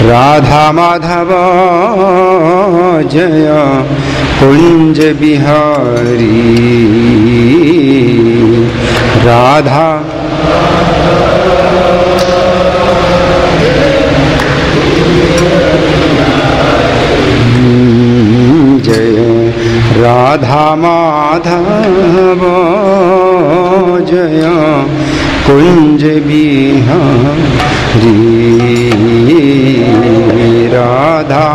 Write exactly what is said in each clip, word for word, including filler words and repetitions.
राधा माधव जय कुंज बिहारी राधा जय राधा माधव जय कुंज बिहारी राधा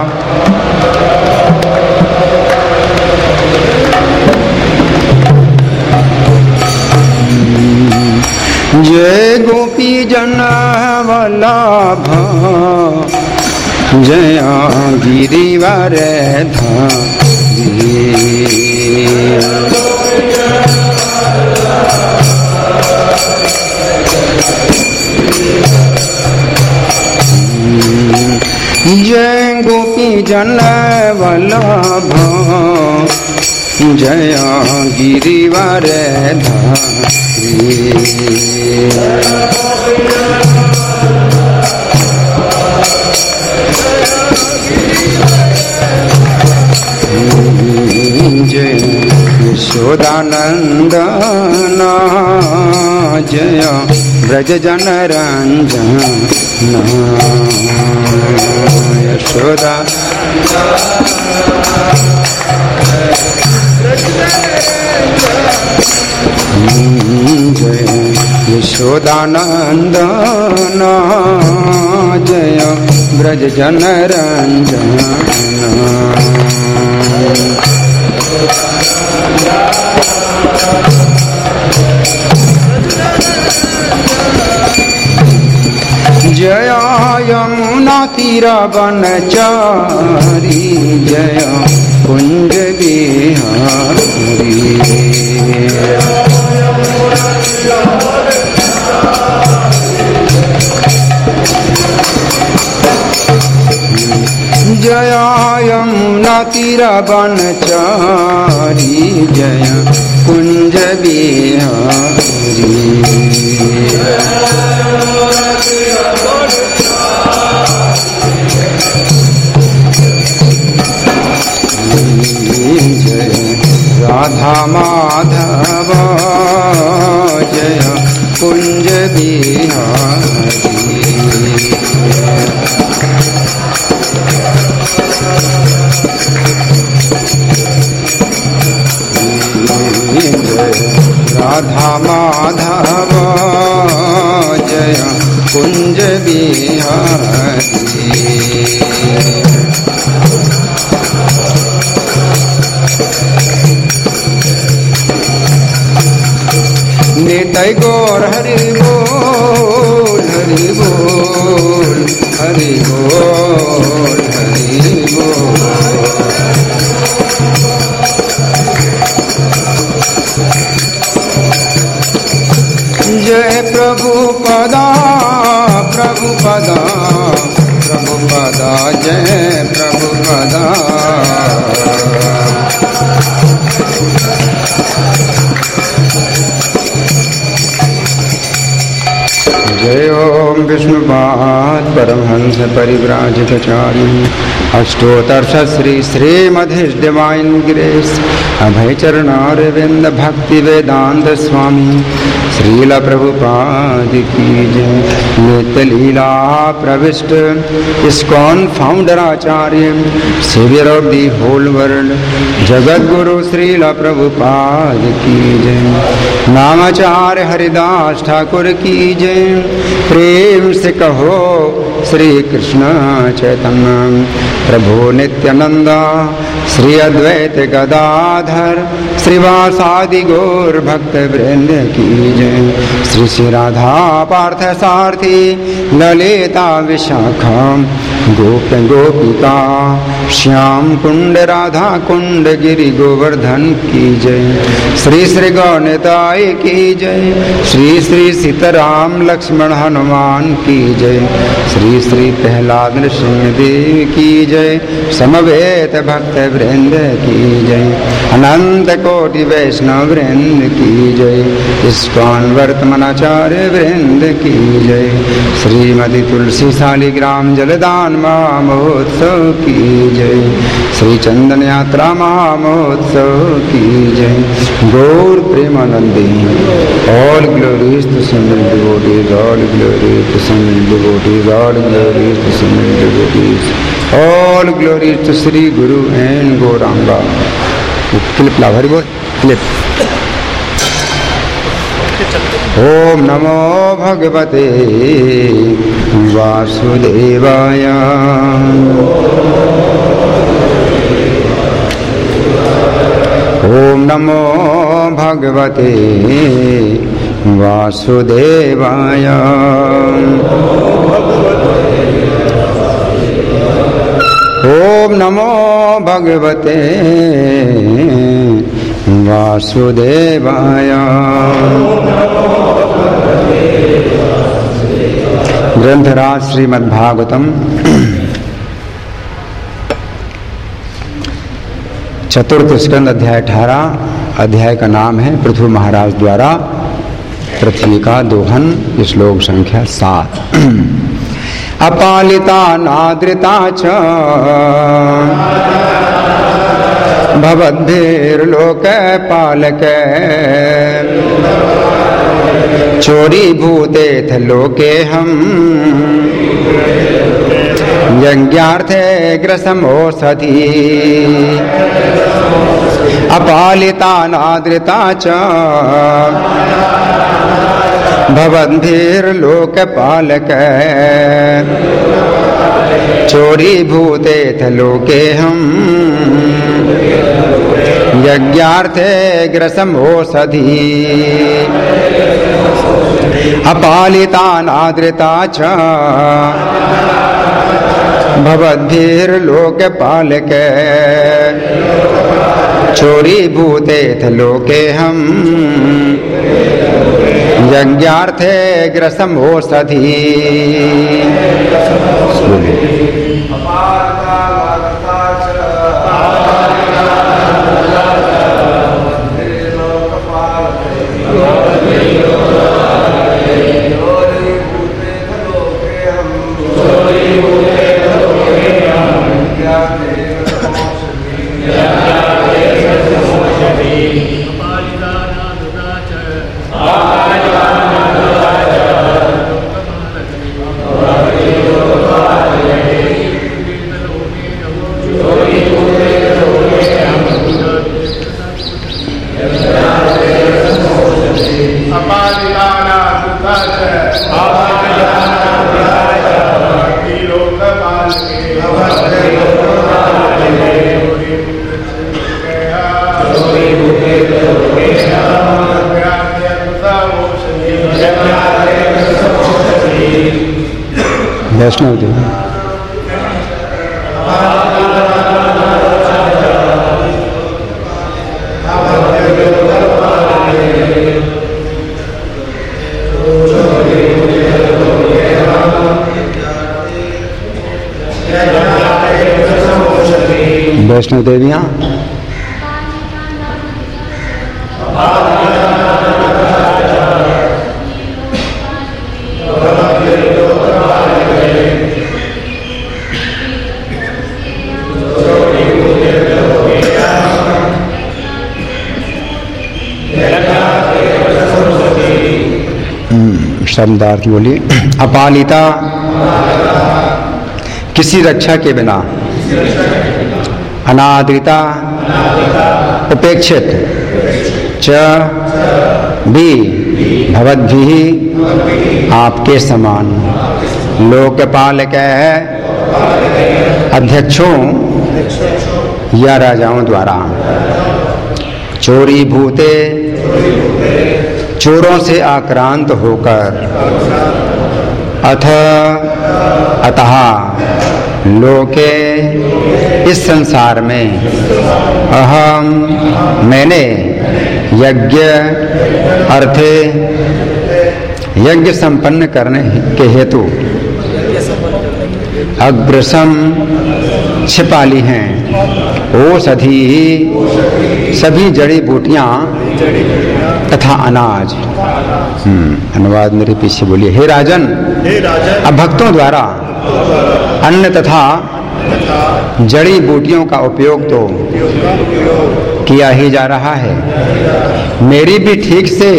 जय गोपी जन वल्लभ जय गिरिवर धारी जय गोपी जन वल्लभ जय गिरिवर धारी जय यशोदानंदन जय ब्रज जन रंजन यशोदा जय यशोदानंदन जय ब्रज जन रंजन जय यमुना तीर वनचारी जय कुंज बिहारी जय यमुना तीर वनचारी जय कुंज बिहारी जय राधा माधव जय कुंज बिहारी राधा माधव जय कुंज बिहारी निताई गौर हरि बोल हरि बोल हरि बोल हरि बोल जय प्रभुपदा प्रभुपदा प्रभुपदा जय प्रभुपदा जय ओम विष्णुपाद परमहंस परिव्राजकाचार्य अष्टोत्तर श्री श्रीमद् डिवाइन ग्रेस अभय चरणारविंद भक्ति वेदांत स्वामी श्रील प्रभुपाद की जय। नित्य लीला प्रविष्ट ISKCON founder acharya saviour of the whole world जगत गुरु श्रील प्रभुपाद की जय। नामाचार्य हरिदास ठाकुर की जय। प्रेम से कहो श्री कृष्ण चैतन्य प्रभु नित्यानंद श्री अद्वैत गदाधर श्रीवासादि गौर भक्त वृंद की जय। श्री श्री राधा पार्थ सारथी ललिता विशाखा गोप गोपिका श्याम कुंड राधा कुंड गिरि गोवर्धन की जय। श्री श्री गौनिताय की जय। श्री श्री सीताराम लक्ष्मण हनुमान की जय। श्री श्री श्री प्रहलाद नृसिंह देव की जय। समवेत भक्त वृंद की जय। अनंत कोटि वैष्णव वृंद की जय। इस्कॉन वर्तमानाचार्य वृंद की जय। श्रीमती तुलसी शालिग्राम जलदान महामहोत्सव की जय। श्री चंदन यात्रा महामहोत्सव की जय। गौर प्रेमानंदी ऑल ग्लोरीज टू सिमरन डिवोटीज, ऑल ग्लोरीज टू सिमरन डिवोटीज, ऑल ग्लोरीज टू सिमरन devotees, all glories to Shri Guru and Gauranga. क्लिप ला हरि बोल क्लिप। ओम नमो भगवते वासुदेवाय। ओम नमो भगवते वासुदेवाय। ओम नमो भगवते वासुदेवाय। ग्रंथराज श्रीमद्भागवतम चतुर्थ स्कंद अध्याय अठारह। अध्याय का नाम है पृथु महाराज द्वारा पृथ्वी का दोहन। श्लोक संख्या सात। अपालिता नाद्रिता च भवद्भिर्लोक पालक चोरी भूतेथ लोके हम यज्ञार्थे ग्रसमोषधि। अपालिता नाद्रिता च भवद्भिर्लोक पालक चोरी भूतेथ लोके हम यज्ञार्थे ग्रसमोषधि। अपालिता नाद्रिता च भवद्भिर्लोक पालक चोरी भूतेथ लोके हम यज्ञार्थे ग्रसमोषधि। वैष्णव देवी वैष्णव देवियाँ शब्दार्थ बोलिए। अपालिता किसी रक्षा के बिना, अनादृता उपेक्षित, च भी भवद्भिः आपके समान, लोकपालक अध्यक्षों या राजाओं द्वारा, चोरी भूते चोरों से आक्रांत होकर, अथ अतः लोके इस संसार में, अहम मैंने, यज्ञ अर्थे यज्ञ संपन्न करने के हेतु, अग्रसम छिपा ली हैं, औषधि सभी जड़ी बूटियां तथा अनाज। हम्म अनुवाद मेरे पीछे बोलिए। हे राजन, अब भक्तों द्वारा अन्न तथा जड़ी बूटियों का उपयोग तो किया ही जा रहा है, मेरी भी ठीक से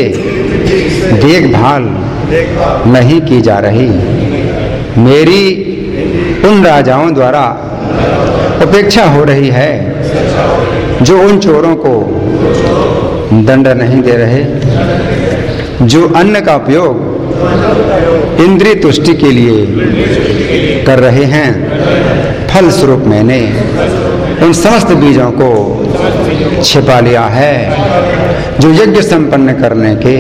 देखभाल नहीं की जा रही। मेरी उन राजाओं द्वारा उपेक्षा हो रही है जो उन चोरों को दंड नहीं दे रहे, जो अन्न का उपयोग इंद्रिय तुष्टि के लिए कर रहे हैं। फल स्वरूप मैंने उन समस्त बीजों को छिपा लिया है जो यज्ञ संपन्न करने के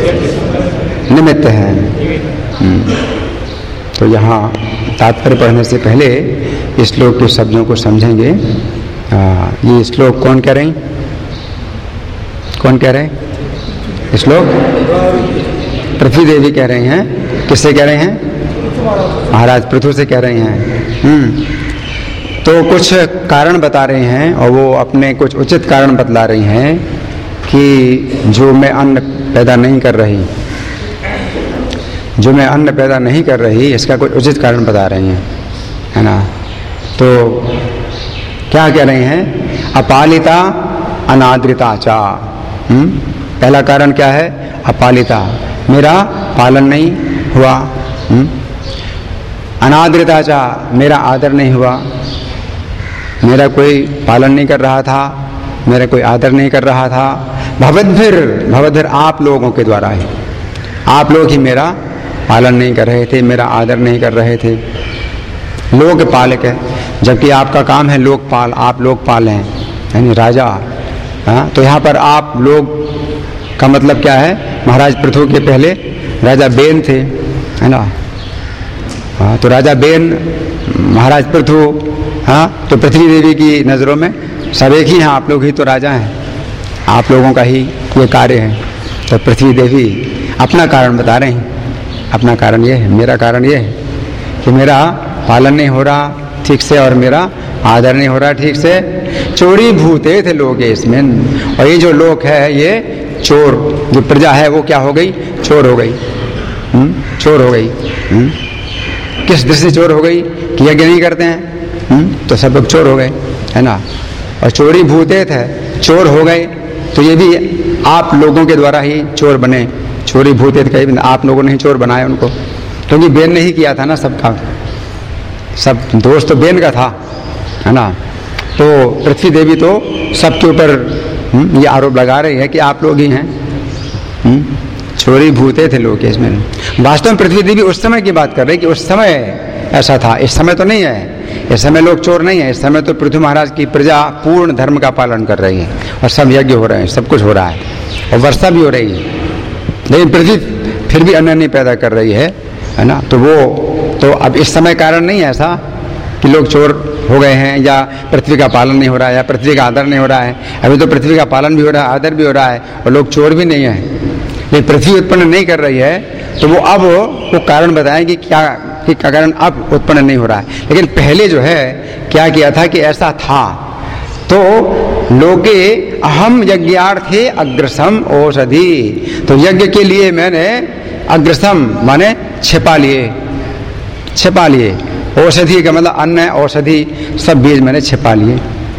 निमित्त हैं। तो यहाँ तात्पर्य पढ़ने से पहले इस श्लोक के शब्दों को समझेंगे। आ, ये श्लोक कौन कह रहे हैं? कौन कह रहे हैं? श्लोक पृथ्वी देवी कह रहे हैं। किससे कह रहे हैं? महाराज पृथु से कह रहे हैं। हम्म तो कुछ कारण बता रहे हैं और वो अपने कुछ उचित कारण बतला रही हैं कि जो मैं अन्न पैदा नहीं कर रही जो मैं अन्न पैदा नहीं कर रही इसका कुछ उचित कारण बता रही हैं, है ना। तो क्या कह रहे हैं? अपालिता अनादृता चा। हम्म पहला कारण क्या है? अपालिता, मेरा पालन नहीं हुआ। हम्म अनादृता चा, मेरा आदर नहीं हुआ। मेरा कोई पालन नहीं कर रहा था, मेरा कोई आदर नहीं कर रहा था। भवद्भिर, भवद्भिर आप लोगों के द्वारा ही, आप लोग ही मेरा पालन नहीं कर रहे थे, मेरा आदर नहीं कर रहे थे। लोकपालक है, जबकि आपका काम है लोकपाल, आप लोकपाल हैं, यानी राजा। हाँ तो यहाँ पर आप लोग का मतलब क्या है? महाराज पृथु के पहले राजा बेन थे, है ना। हाँ तो राजा बेन, महाराज पृथु, हाँ तो पृथ्वी देवी की नज़रों में सब एक ही हैं, आप लोग ही तो राजा हैं, आप लोगों का ही ये कार्य है। तो पृथ्वी देवी अपना कारण बता रहे हैं। अपना कारण ये है, मेरा कारण ये है कि मेरा पालन नहीं हो रहा ठीक से और मेरा आदर नहीं हो रहा ठीक से। चोरी भूते थे लोग इसमें, और ये जो लोग है ये चोर, जो प्रजा है वो क्या हो गई? चोर हो गई। हुँ? चोर हो गई। हुँ? किस दृष्टि से चोर हो गई? कि यज्ञ नहीं करते हैं, हुँ? तो सब लोग चोर हो गए, है ना। और चोरी भूते थे, चोर हो गए, तो ये भी आप लोगों के द्वारा ही चोर बने। चोरी भूते थे, कहीं आप लोगों ने ही चोर बनाया उनको, क्योंकि तो बेन ने ही किया था ना सबका, सब दोष तो बेन का था, है ना। तो पृथ्वी देवी तो सबके ऊपर ये आरोप लगा रही है कि आप लोग ही हैं, हुँ? चोरी भूते थे लोग इसमें। वास्तव में पृथ्वी देवी उस समय की बात कर रही कि उस समय ऐसा था, इस समय तो नहीं है। इस समय लोग चोर नहीं है, इस समय तो पृथ्वी महाराज की प्रजा पूर्ण धर्म का पालन कर रही है और सब यज्ञ हो रहे हैं, सब कुछ हो रहा है और वर्षा भी हो रही है। लेकिन पृथ्वी फिर भी अन्न नहीं पैदा कर रही है, है ना। तो वो तो अब इस समय कारण नहीं है ऐसा कि लोग चोर हो गए हैं या पृथ्वी का पालन नहीं हो रहा है या पृथ्वी का आदर नहीं हो रहा है। अभी तो पृथ्वी का पालन भी हो रहा है, आदर भी हो रहा है और लोग चोर भी नहीं है। लेकिन पृथ्वी उत्पन्न नहीं कर रही है तो वो अब वो कारण बताएं कि क्या कि कारण अब उत्पन्न नहीं हो रहा है। लेकिन पहले जो है क्या किया था कि ऐसा था। तो लोके अहम यज्ञार्थे अग्रसम औषधि, तो यज्ञ के लिए मैंने अग्रसम माने छिपा लिए, छिपा लिए। औषधि का मतलब अन्न, औषधि, सब बीज मैंने छिपा लिए,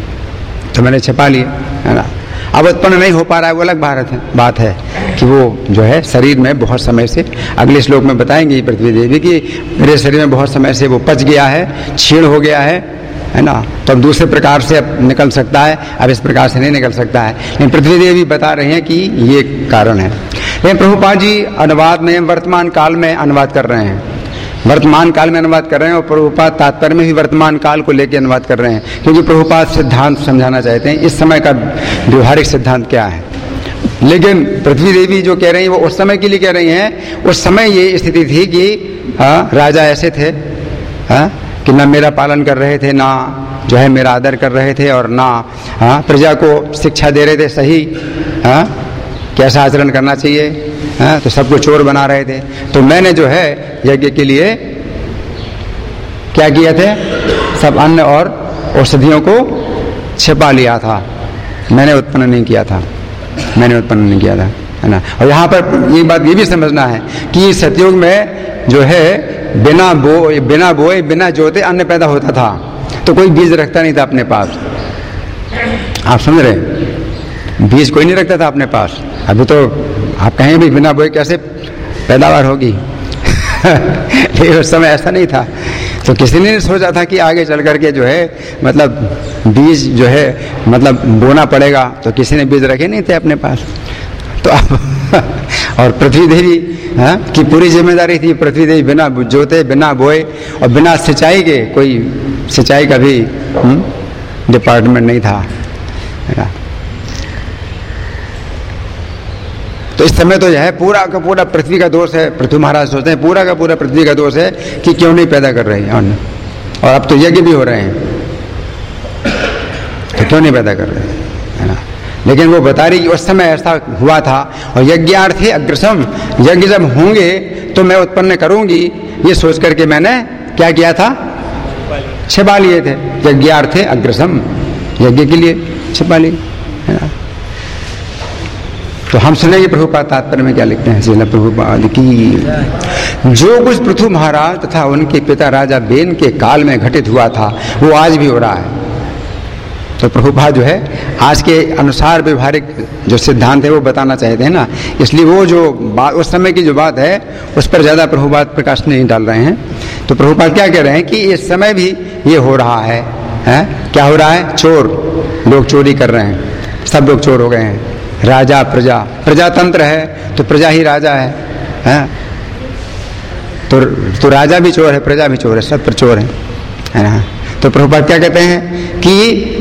तो मैंने छिपा लिए, है ना। अब उत्पन्न नहीं हो पा रहा है, वो अलग बात है बात है कि वो जो है शरीर में बहुत समय से, अगले श्लोक में बताएंगे पृथ्वी देवी कि मेरे शरीर में बहुत समय से वो पच गया है, क्षीण हो गया है, है ना। तो अब दूसरे प्रकार से अब निकल सकता है, अब इस प्रकार से नहीं निकल सकता है। लेकिन पृथ्वी देवी बता रहे हैं कि ये कारण है। लेकिन प्रभुपाद जी अनुवाद में वर्तमान काल में अनुवाद कर रहे हैं, वर्तमान काल में अनुवाद कर रहे हैं और प्रभुपाद तात्पर्य में भी वर्तमान काल को लेकर अनुवाद कर रहे हैं, क्योंकि प्रभुपाद सिद्धांत समझाना चाहते हैं इस समय का व्यवहारिक सिद्धांत क्या है। लेकिन पृथ्वी देवी जो कह रही है वो उस समय के लिए कह रही हैं। उस समय ये स्थिति थी कि हाँ राजा ऐसे थे, हाँ कि ना मेरा पालन कर रहे थे, ना जो है मेरा आदर कर रहे थे, और ना हाँ प्रजा को शिक्षा दे रहे थे सही, हाँ कैसा आचरण करना चाहिए, हाँ तो सबको चोर बना रहे थे। तो मैंने जो है यज्ञ के लिए क्या किए थे? सब अन्न और औषधियों को छिपा लिया था। मैंने उत्पन्न नहीं किया था, मैंने उत्पन्न नहीं किया था, है ना। और यहाँ पर ये बात ये भी समझना है कि सतयुग में जो है बिना बो बिना बोए बिना जोते अन्न पैदा होता था, तो कोई बीज रखता नहीं था अपने पास। आप समझ रहे? बीज कोई नहीं रखता था अपने पास। अभी तो आप कहें भी बिना बोए कैसे पैदावार होगी लेकिन उस समय ऐसा नहीं था। तो किसी ने नहीं सोचा था कि आगे चल करके जो है मतलब बीज जो है मतलब बोना पड़ेगा, तो किसी ने बीज रखे नहीं थे अपने पास। तो अब और पृथ्वी देवी हाँ की पूरी जिम्मेदारी थी। पृथ्वी देवी बिना जोते बिना बोए और बिना सिंचाई के, कोई सिंचाई का भी डिपार्टमेंट नहीं था, है ना। तो इस समय तो जो है पूरा का पूरा पृथ्वी का दोष है। पृथ्वी महाराज सोचते हैं पूरा का पूरा पृथ्वी का दोष है कि क्यों नहीं पैदा कर रहे हैं अन्न। और अब तो यज्ञ भी हो रहे हैं, तो क्यों नहीं पैदा कर रहे हैं, है ना। लेकिन वो बता रही कि उस समय ऐसा हुआ था। और यज्ञार्थे अग्रसम, यज्ञ जब होंगे तो मैं उत्पन्न करूंगी, ये सोच करके मैंने क्या किया था? छिपा लिए थे। यज्ञार्थे अग्रसम, यज्ञ के लिए छिपा लिए, है ना। तो हम सुनेंगे प्रभुपाद तात्पर्य में क्या लिखते हैं। श्रील प्रभुपाद की। जो कुछ पृथु महाराज तथा उनके पिता राजा बेन के काल में घटित हुआ था वो आज भी हो रहा है। तो प्रभुपाद जो है आज के अनुसार व्यवहारिक जो सिद्धांत है वो बताना चाहते हैं ना, इसलिए वो जो बात उस समय की जो बात है उस पर ज्यादा प्रभुपाद प्रकाश नहीं डाल रहे हैं। तो प्रभुपाद क्या कह रहे हैं कि इस समय भी ये हो रहा है, है? क्या हो रहा है? चोर लोग चोरी कर रहे हैं, सब लोग चोर हो गए हैं। राजा प्रजा, प्रजातंत्र है तो प्रजा ही राजा है, है? तो तो राजा भी चोर है, प्रजा भी चोर है, सब पर चोर है, है ना। तो प्रभुपाद क्या कहते हैं कि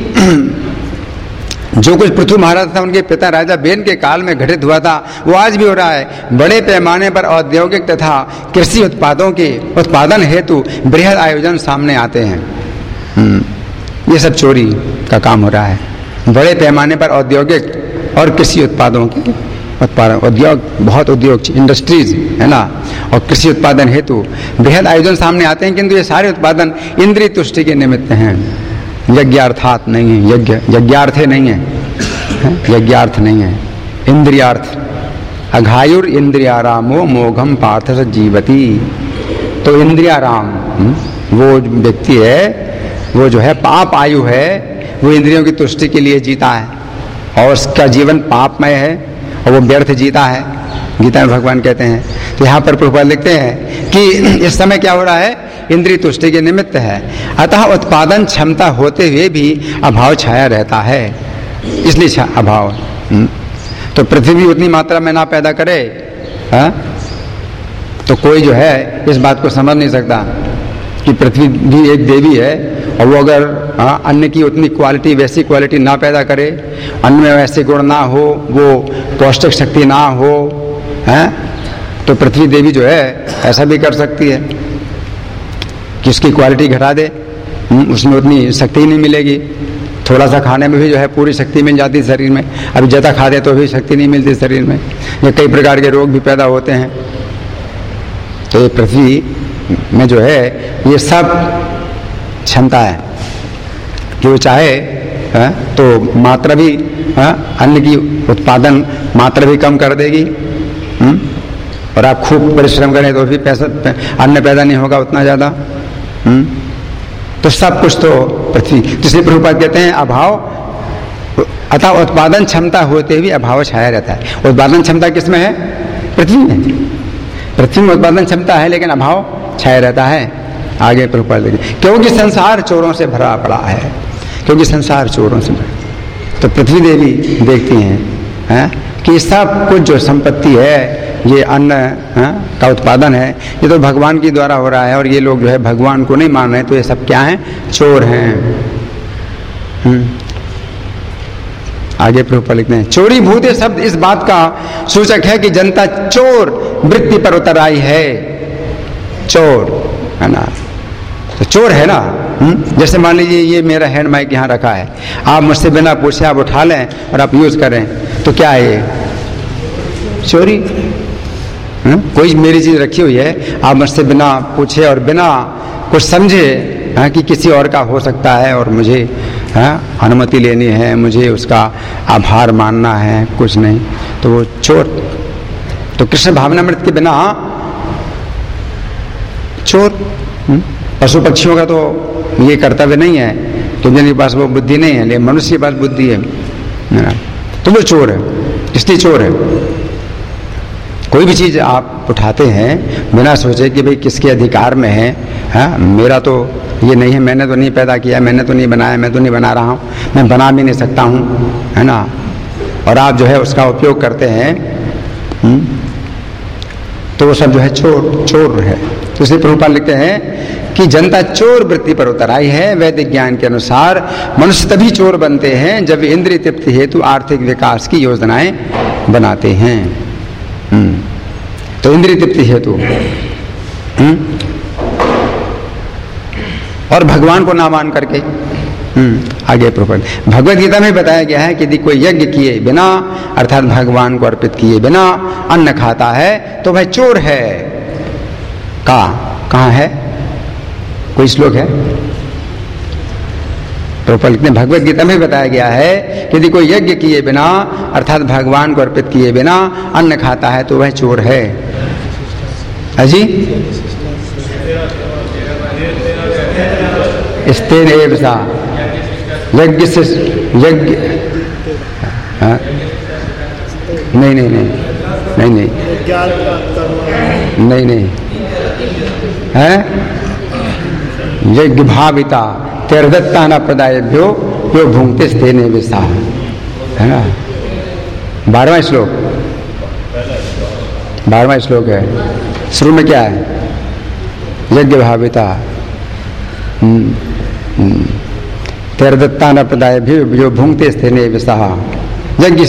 जो कुछ पृथु महाराज था उनके पिता राजा बेन के काल में घटित हुआ था वो आज भी हो रहा है। बड़े पैमाने पर औद्योगिक तथा कृषि उत्पादों के उत्पादन हेतु बृहद आयोजन सामने आते हैं। ये सब चोरी का काम हो रहा है। बड़े पैमाने पर औद्योगिक और कृषि उत्पादों के उत्पादन, उद्योग, बहुत उद्योग, इंडस्ट्रीज, है ना, और कृषि उत्पादन हेतु बृहद आयोजन सामने आते हैं, किंतु ये सारे उत्पादन इंद्रिय तुष्टि के निमित्त हैं, यज्ञार्थात नहीं है। यज्ञ यज्ञार्थे नहीं है, है? यज्ञार्थ नहीं है, इंद्रियार्थ। अघायुर इंद्रियारामो मोघम पार्थ जीवती। तो इंद्रियाराम वो व्यक्ति है, वो जो है पाप आयु है, वो इंद्रियों की तुष्टि के लिए जीता है और उसका जीवन पापमय है और वो व्यर्थ जीता है, गीता में भगवान कहते हैं। तो यहाँ पर प्रभुपाद लिखते हैं कि इस समय क्या हो रहा है? इंद्रिय तुष्टि के निमित्त है, अतः उत्पादन क्षमता होते हुए भी अभाव छाया रहता है, इसलिए अभाव। तो पृथ्वी उतनी मात्रा में ना पैदा करे हा? तो कोई जो है इस बात को समझ नहीं सकता कि पृथ्वी भी एक देवी है और वो अगर हाँ अन्न की उतनी क्वालिटी वैसी क्वालिटी ना पैदा करे, अन्न में वैसे गुण ना हो, वो पौष्टिक शक्ति ना हो, हैं, तो पृथ्वी देवी जो है ऐसा भी कर सकती है कि उसकी क्वालिटी घटा दे, उसमें उतनी शक्ति नहीं मिलेगी। थोड़ा सा खाने में भी जो है पूरी शक्ति मिल जाती है शरीर में, अभी ज़्यादा खा दे तो भी शक्ति नहीं मिलती शरीर में, या कई प्रकार के रोग भी पैदा होते हैं। तो ये पृथ्वी में जो है ये सब क्षमता है कि वो चाहे है, तो मात्रा भी है, अन्न की उत्पादन मात्रा भी कम कर देगी, हुँ? और आप खूब परिश्रम करें तो भी पैसा अन्न पैदा नहीं होगा उतना ज़्यादा। तो सब कुछ तो पृथ्वी, इसलिए प्रभुपाद कहते हैं अभाव, अतः उत्पादन क्षमता होते हुए अभाव छाया रहता है। उत्पादन क्षमता किसमें है? पृथ्वी में। पृथ्वी में उत्पादन क्षमता है लेकिन अभाव छाया रहता है। आगे प्रभुपाद देखिए, क्योंकि संसार चोरों से भरा पड़ा है, क्योंकि संसार चोरों से भरा। तो पृथ्वी देवी देखती हैं है, कि सब कुछ जो संपत्ति है, ये अन्न है, का उत्पादन है, ये तो भगवान के द्वारा हो रहा है, और ये लोग जो है भगवान को नहीं मान रहे, तो ये सब क्या हैं? चोर हैं। आगे प्रभुपाद लिखते हैं, चोरी भूते शब्द इस बात का सूचक है कि जनता चोर वृत्ति पर उतर आई है। चोर है ना, तो चोर है ना। हुँ? जैसे मान लीजिए ये मेरा हैंड माइक यहाँ रखा है, आप मुझसे बिना पूछे आप उठा लें और आप यूज करें, तो क्या है ये? चोरी। है? कोई मेरी चीज रखी हुई है, आप मुझसे बिना पूछे और बिना कुछ समझे है कि किसी और का हो सकता है और मुझे है अनुमति लेनी है, मुझे उसका आभार मानना है, कुछ नहीं, तो वो चोर। तो कृष्ण भावनामृत के बिना चोर। पशु पक्षियों का तो ये कर्तव्य नहीं है क्योंकि उनके पास वो बुद्धि नहीं है, लेकिन मनुष्य के पास बुद्धि है, तो वो चोर है, इसलिए चोर है। कोई भी चीज आप उठाते हैं बिना सोचे कि भाई किसके अधिकार में है, हाँ मेरा तो ये नहीं है, मैंने तो नहीं पैदा किया, मैंने तो नहीं बनाया, मैं तो नहीं बना रहा हूँ, मैं बना भी नहीं सकता हूँ, है ना, और आप जो है उसका उपयोग करते हैं, हुँ? तो वो सब जो है चोर चोर है। तो इसलिए प्रभुपाद लिखते हैं कि जनता चोर वृत्ति पर उतर आई है। वैदिक ज्ञान के अनुसार मनुष्य तभी चोर बनते हैं जब इंद्रिय तृप्ति हेतु आर्थिक विकास की योजनाएं बनाते हैं। तो इंद्रिय तृप्ति हेतु और भगवान को ना मान करके आगे प्रपंच। भगवद गीता में बताया गया है कि यदि कोई यज्ञ किए बिना अर्थात भगवान को अर्पित किए बिना अन्न खाता है तो वह चोर है। कहाँ कहाँ है, कोई श्लोक है? प्रभुपाद लिखते हैं भगवद गीता में बताया गया है कि यदि कोई यज्ञ किए बिना अर्थात भगवान को अर्पित किए बिना अन्न खाता है तो वह चोर है। अजी स्तेन एव सा यज्ञ से यज्ञ नहीं नहीं नहीं नहीं नहीं नहीं नहीं है यज्ञ भाविता तेरदत्ता न प्रदायभ्यो यो भूंगते स्तेने विसा, है ना, बारहवां श्लोक, बारहवां श्लोक है। शुरू में क्या है? यज्ञ भाविता तेरदत्ता न प्रदायभ्यो यो भूंगते स्तेने विसा, यज्ञ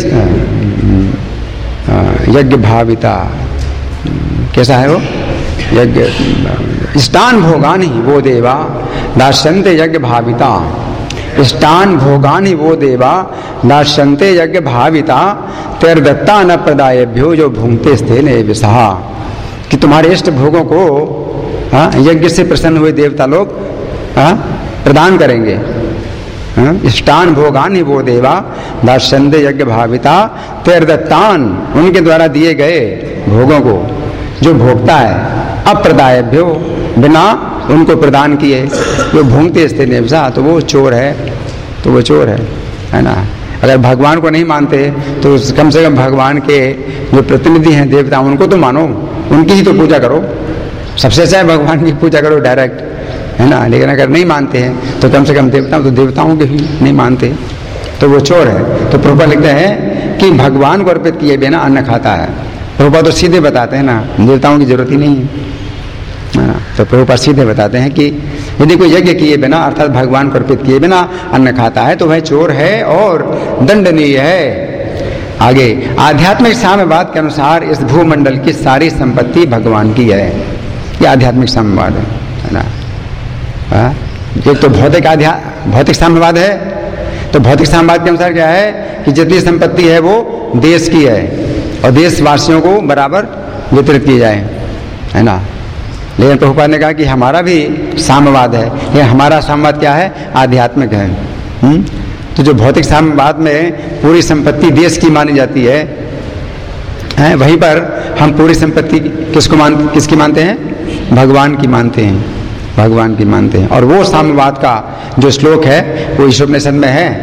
यज्ञ भाविता कैसा है वो? यज्ञ इष्टान भोगान ही वो देवा दास्यन्ते यज्ञ भाविता, इष्टान भोगान ही वो देवा दास्यन्ते यज्ञ भाविता तेरदत्ता न प्रदायभ्यो जो भूंगते स्तेने विसहा, कि तुम्हारे इष्ट भोगों को हाँ यज्ञ से प्रसन्न हुए देवता लोग हाँ प्रदान करेंगे। हाँ? इष्टान भोगान ही वो देवा दास्यन्ते यज्ञ भाविता तेरदत्तान, उनके द्वारा दिए गए भोगों को जो भोगता है अप्रदायभ्यो बिना उनको प्रदान किए जो भूंगते स्थित नेवसा, तो वो चोर है, तो वो चोर है, है ना। अगर भगवान को नहीं मानते तो कम से कम भगवान के जो प्रतिनिधि हैं देवता उनको तो मानो, उनकी ही तो पूजा करो, सबसे अच्छा है भगवान की पूजा करो डायरेक्ट, है ना। लेकिन अगर नहीं मानते हैं तो कम से कम देवता तो देवताओं के भी नहीं मानते, तो वो चोर है। तो प्रभुपाद लिखते हैं कि भगवान को अर्पित किए बिना अन्न खाता है। प्रभुपाद तो सीधे बताते हैं ना, देवताओं की जरूरत ही नहीं है, तो प्रभुपाद सीधे बताते हैं कि यदि कोई यज्ञ किए बिना अर्थात भगवान को अर्पित किए बिना अन्न खाता है तो वह चोर है और दंडनीय है। आगे आध्यात्मिक साम्यवाद के अनुसार इस भूमंडल की सारी संपत्ति भगवान की है। ये आध्यात्मिक साम्यवाद है ना। एक तो भौतिक आध्या भौतिक साम्यवाद है, तो भौतिक साम्यवाद के अनुसार क्या है कि जितनी संपत्ति है वो देश की है और देशवासियों को बराबर वितरित की जाए, है ना। लेकिन प्रभुपाद ने कहा कि हमारा भी साम्यवाद है, ये हमारा साम्यवाद क्या है? आध्यात्मिक है। हुँ? तो जो भौतिक साम्यवाद में पूरी संपत्ति देश की मानी जाती है, है वहीं पर हम पूरी संपत्ति किसको मान किसकी मानते हैं? भगवान की मानते हैं, भगवान की मानते हैं। और वो साम्यवाद का जो श्लोक है वो ईशोपनिषद में है।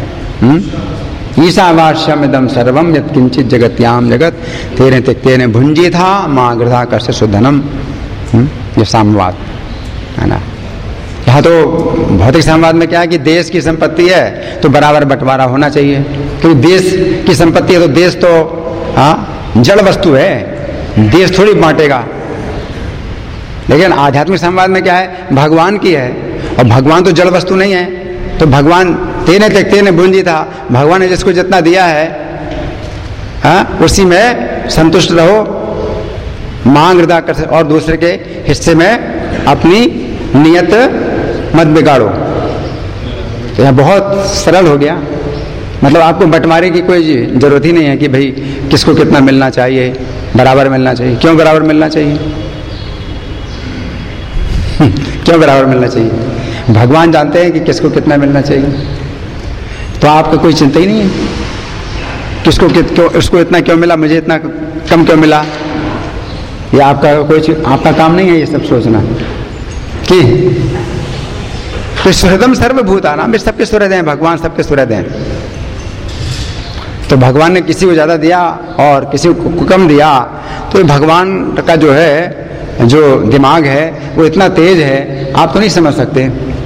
ईशावास्यम इदम सर्वम यत् किंचित जगत्याम जगत तेरे त्यक्तेन भुंजी था माँ गृधा कर्ष सुधनम, ये साम्यवाद है ना। यहाँ तो भौतिक साम्यवाद में क्या है कि देश की संपत्ति है तो बराबर बंटवारा होना चाहिए, क्योंकि देश की संपत्ति है तो देश तो हाँ जड़ वस्तु है, देश थोड़ी बांटेगा। लेकिन आध्यात्मिक साम्यवाद में क्या है? भगवान की है, और भगवान तो जड़ वस्तु नहीं है, तो भगवान तेने तक तेने भुंजी था, भगवान ने जिसको जितना दिया है हाँ उसी में संतुष्ट रहो, मांग हृदा कर, और दूसरे के हिस्से में अपनी नियत मत बिगाड़ो। तो यह बहुत सरल हो गया, मतलब आपको बंटवारे की कोई जरूरत ही नहीं है कि भाई किसको कितना मिलना चाहिए, बराबर मिलना चाहिए। क्यों बराबर मिलना चाहिए? क्यों बराबर मिलना चाहिए? भगवान जानते हैं कि किसको कितना मिलना चाहिए, तो आपको कोई चिंता ही नहीं है किसको क्यों, उसको इतना क्यों मिला, मुझे इतना कम क्यों मिला। ये आपका कोई आपका काम नहीं है ये सब सोचना कि तो सुहृदम सर्वभूतानां, वे सबके सुहृद हैं, भगवान सबके सुहृद हैं। तो भगवान ने किसी को ज्यादा दिया और किसी को कम दिया, तो भगवान का जो है जो दिमाग है वो इतना तेज है आप तो नहीं समझ सकते।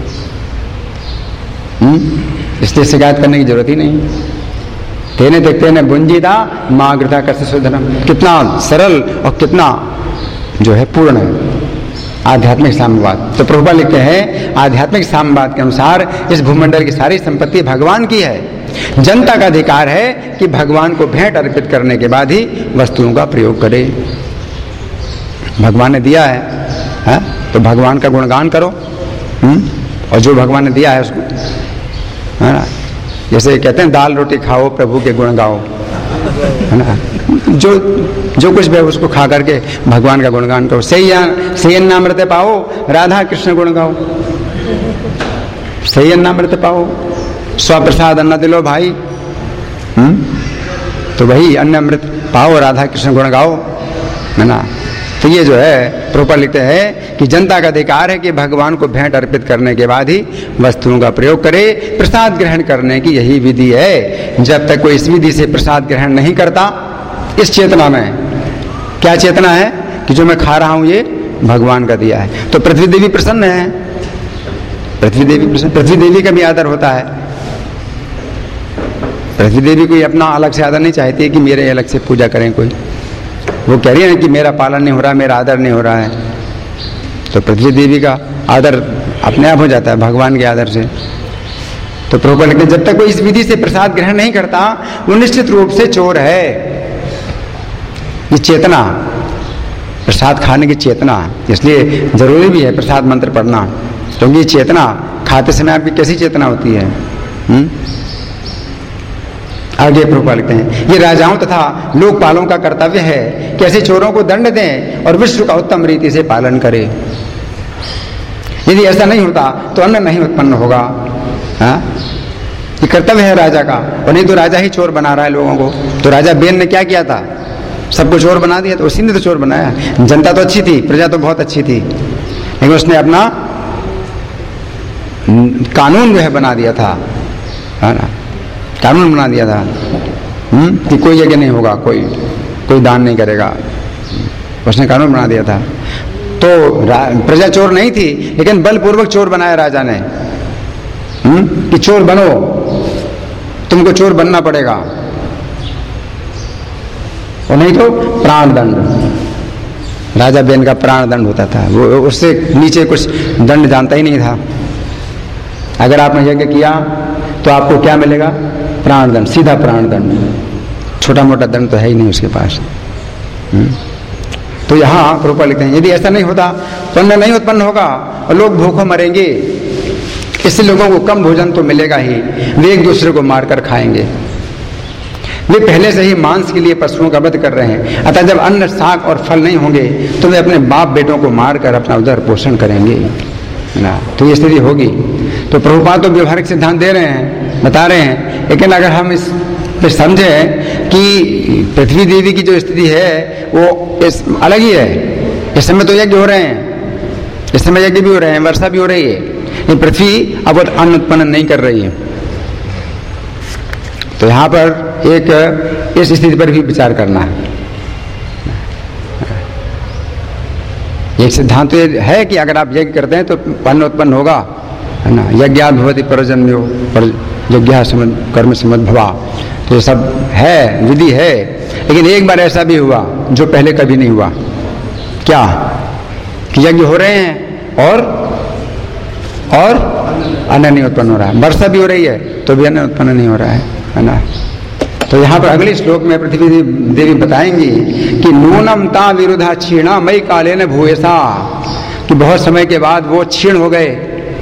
हम्म इसलिए शिकायत करने की जरूरत ही नहीं। तेने देखते न बुंजीदा माग्रता कर सुधरम, कितना सरल और कितना जो है पूर्ण है आध्यात्मिक साम्यवाद। तो प्रभुपाद लिखते हैं आध्यात्मिक साम्यवाद के अनुसार इस भूमंडल की सारी संपत्ति भगवान की है। जनता का अधिकार है कि भगवान को भेंट अर्पित करने के बाद ही वस्तुओं का प्रयोग करे। भगवान ने दिया है, है? तो भगवान का गुणगान करो। हुँ? और जो भगवान ने दिया है उसको, है ना, जैसे कहते हैं दाल रोटी खाओ प्रभु के गुण गाओ, है ना, जो जो कुछ भी है उसको खा करके भगवान का गुणगान करो। सेयन नामृत पाओ राधा कृष्ण गुण गाओ, सेयन नामृत पाओ, स्वप्रसाद अन्न दिलो भाई। हुँ? तो वही अन्न अमृत पाओ राधा कृष्ण गुण गाओ, है ना। तो ये जो है प्रभुपाद लिखते हैं कि जनता का अधिकार है कि भगवान को भेंट अर्पित करने के बाद ही वस्तुओं का प्रयोग करे। प्रसाद ग्रहण करने की यही विधि है। जब तक कोई इस विधि से प्रसाद ग्रहण नहीं करता, इस चेतना में क्या चेतना है कि जो मैं खा रहा हूं ये भगवान का दिया है। तो पृथ्वी देवी प्रसन्न है, पृथ्वी देवी प्रसन्न, पृथ्वी देवी का भी आदर होता है। पृथ्वी देवी कोई अपना अलग से आदर नहीं चाहती है कि मेरे अलग से पूजा करें कोई। वो कह रही है कि मेरा पालन नहीं हो रहा, मेरा आदर नहीं हो रहा है। तो पृथ्वी देवी का आदर अपने आप हो जाता है भगवान के आदर से। तो प्रभुपाद लिखते हैं जब तक कोई इस विधि से प्रसाद ग्रहण नहीं करता वो निश्चित रूप से चोर है। ये चेतना, प्रसाद खाने की चेतना, इसलिए जरूरी भी है प्रसाद मंत्र पढ़ना, क्योंकि ये चेतना खाते समय आपकी कैसी चेतना होती है। हुँ? आगे प्रभुपाद लिखते हैं ये राजाओं तथा लोकपालों का कर्तव्य है कि ऐसे चोरों को दंड दें और विश्व का उत्तम रीति से पालन करें। यदि ऐसा नहीं होता तो अन्न नहीं उत्पन्न होगा। हाँ? ये कर्तव्य है राजा का, और नहीं तो राजा ही चोर बना रहा है लोगों को। तो राजा बेन ने क्या किया था, सबको चोर बना दिया, तो उसी ने तो चोर बनाया। जनता तो अच्छी थी, प्रजा तो बहुत अच्छी थी, लेकिन उसने अपना कानून जो है बना दिया था, है ना, कानून बना दिया था हुँ? कि कोई यज्ञ नहीं होगा, कोई कोई दान नहीं करेगा, उसने कानून बना दिया था। तो प्रजा चोर नहीं थी, लेकिन बलपूर्वक चोर बनाया राजा ने। हुँ? कि चोर बनो, तुमको चोर बनना पड़ेगा, और नहीं तो प्राण दंड। राजा बेन का प्राण दंड होता था, वो उससे नीचे कुछ दंड जानता ही नहीं था। अगर आपने यज्ञ किया तो आपको क्या मिलेगा, प्राण दंड, सीधा प्राण दंड, छोटा मोटा दंड तो है ही नहीं उसके पास। हुँ? तो यहाँ प्रभुपाद लिखते हैं यदि ऐसा नहीं होता तो अन्न नहीं उत्पन्न होगा और लोग भूखों मरेंगे। इससे लोगों को कम भोजन तो मिलेगा ही, वे एक दूसरे को मारकर खाएंगे। वे पहले से ही मांस के लिए पशुओं का वध कर रहे हैं, अतः जब अन्न शाक और फल नहीं होंगे तो वे अपने बाप बेटों को मारकर अपना उदर पोषण करेंगे ना। तो ये स्थिति होगी। तो प्रभुपाद तो व्यवहारिक सिद्धांत दे रहे हैं, बता रहे हैं, लेकिन अगर हम इस पे समझे कि पृथ्वी देवी की जो स्थिति है वो इस अलग ही है। इस समय तो यज्ञ हो रहे हैं, इस समय यज्ञ भी हो रहे हैं, वर्षा भी हो रही है, लेकिन पृथ्वी अब अन्न उत्पन्न नहीं कर रही है। तो यहाँ पर एक इस स्थिति पर भी विचार करना है। एक सिद्धांत तो ये है कि अगर आप यज्ञ करते हैं तो अन्न उत्पन्न होगा, है ना। यज्ञात् भवति परजन्यो पर यज्ञ कर्म समद्भवा, तो ये सब है, विधि है। लेकिन एक बार ऐसा भी हुआ जो पहले कभी नहीं हुआ। क्या कि यज्ञ हो रहे हैं और और अन्न नहीं उत्पन्न हो रहा है। वर्षा भी हो रही है तो भी अन्न उत्पन्न नहीं हो रहा है, है ना। तो यहाँ पर अगले श्लोक में पृथ्वी देवी बताएंगी कि नूनम ता विरुद्धा क्षीणा मई काले न भूयसा, कि बहुत समय के बाद वो क्षीण हो गए,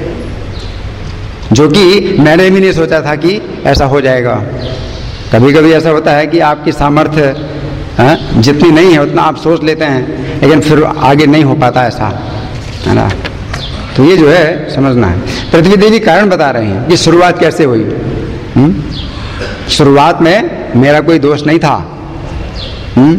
जो कि मैंने भी नहीं सोचा था कि ऐसा हो जाएगा। कभी कभी ऐसा होता है कि आपकी सामर्थ्य हाँ, जितनी नहीं है उतना आप सोच लेते हैं, लेकिन फिर आगे नहीं हो पाता ऐसा, है ना। तो ये जो है समझना है। पृथ्वी देवी कारण बता रहे हैं कि शुरुआत कैसे हुई। हुँ? शुरुआत में मेरा कोई दोष नहीं था। हुँ?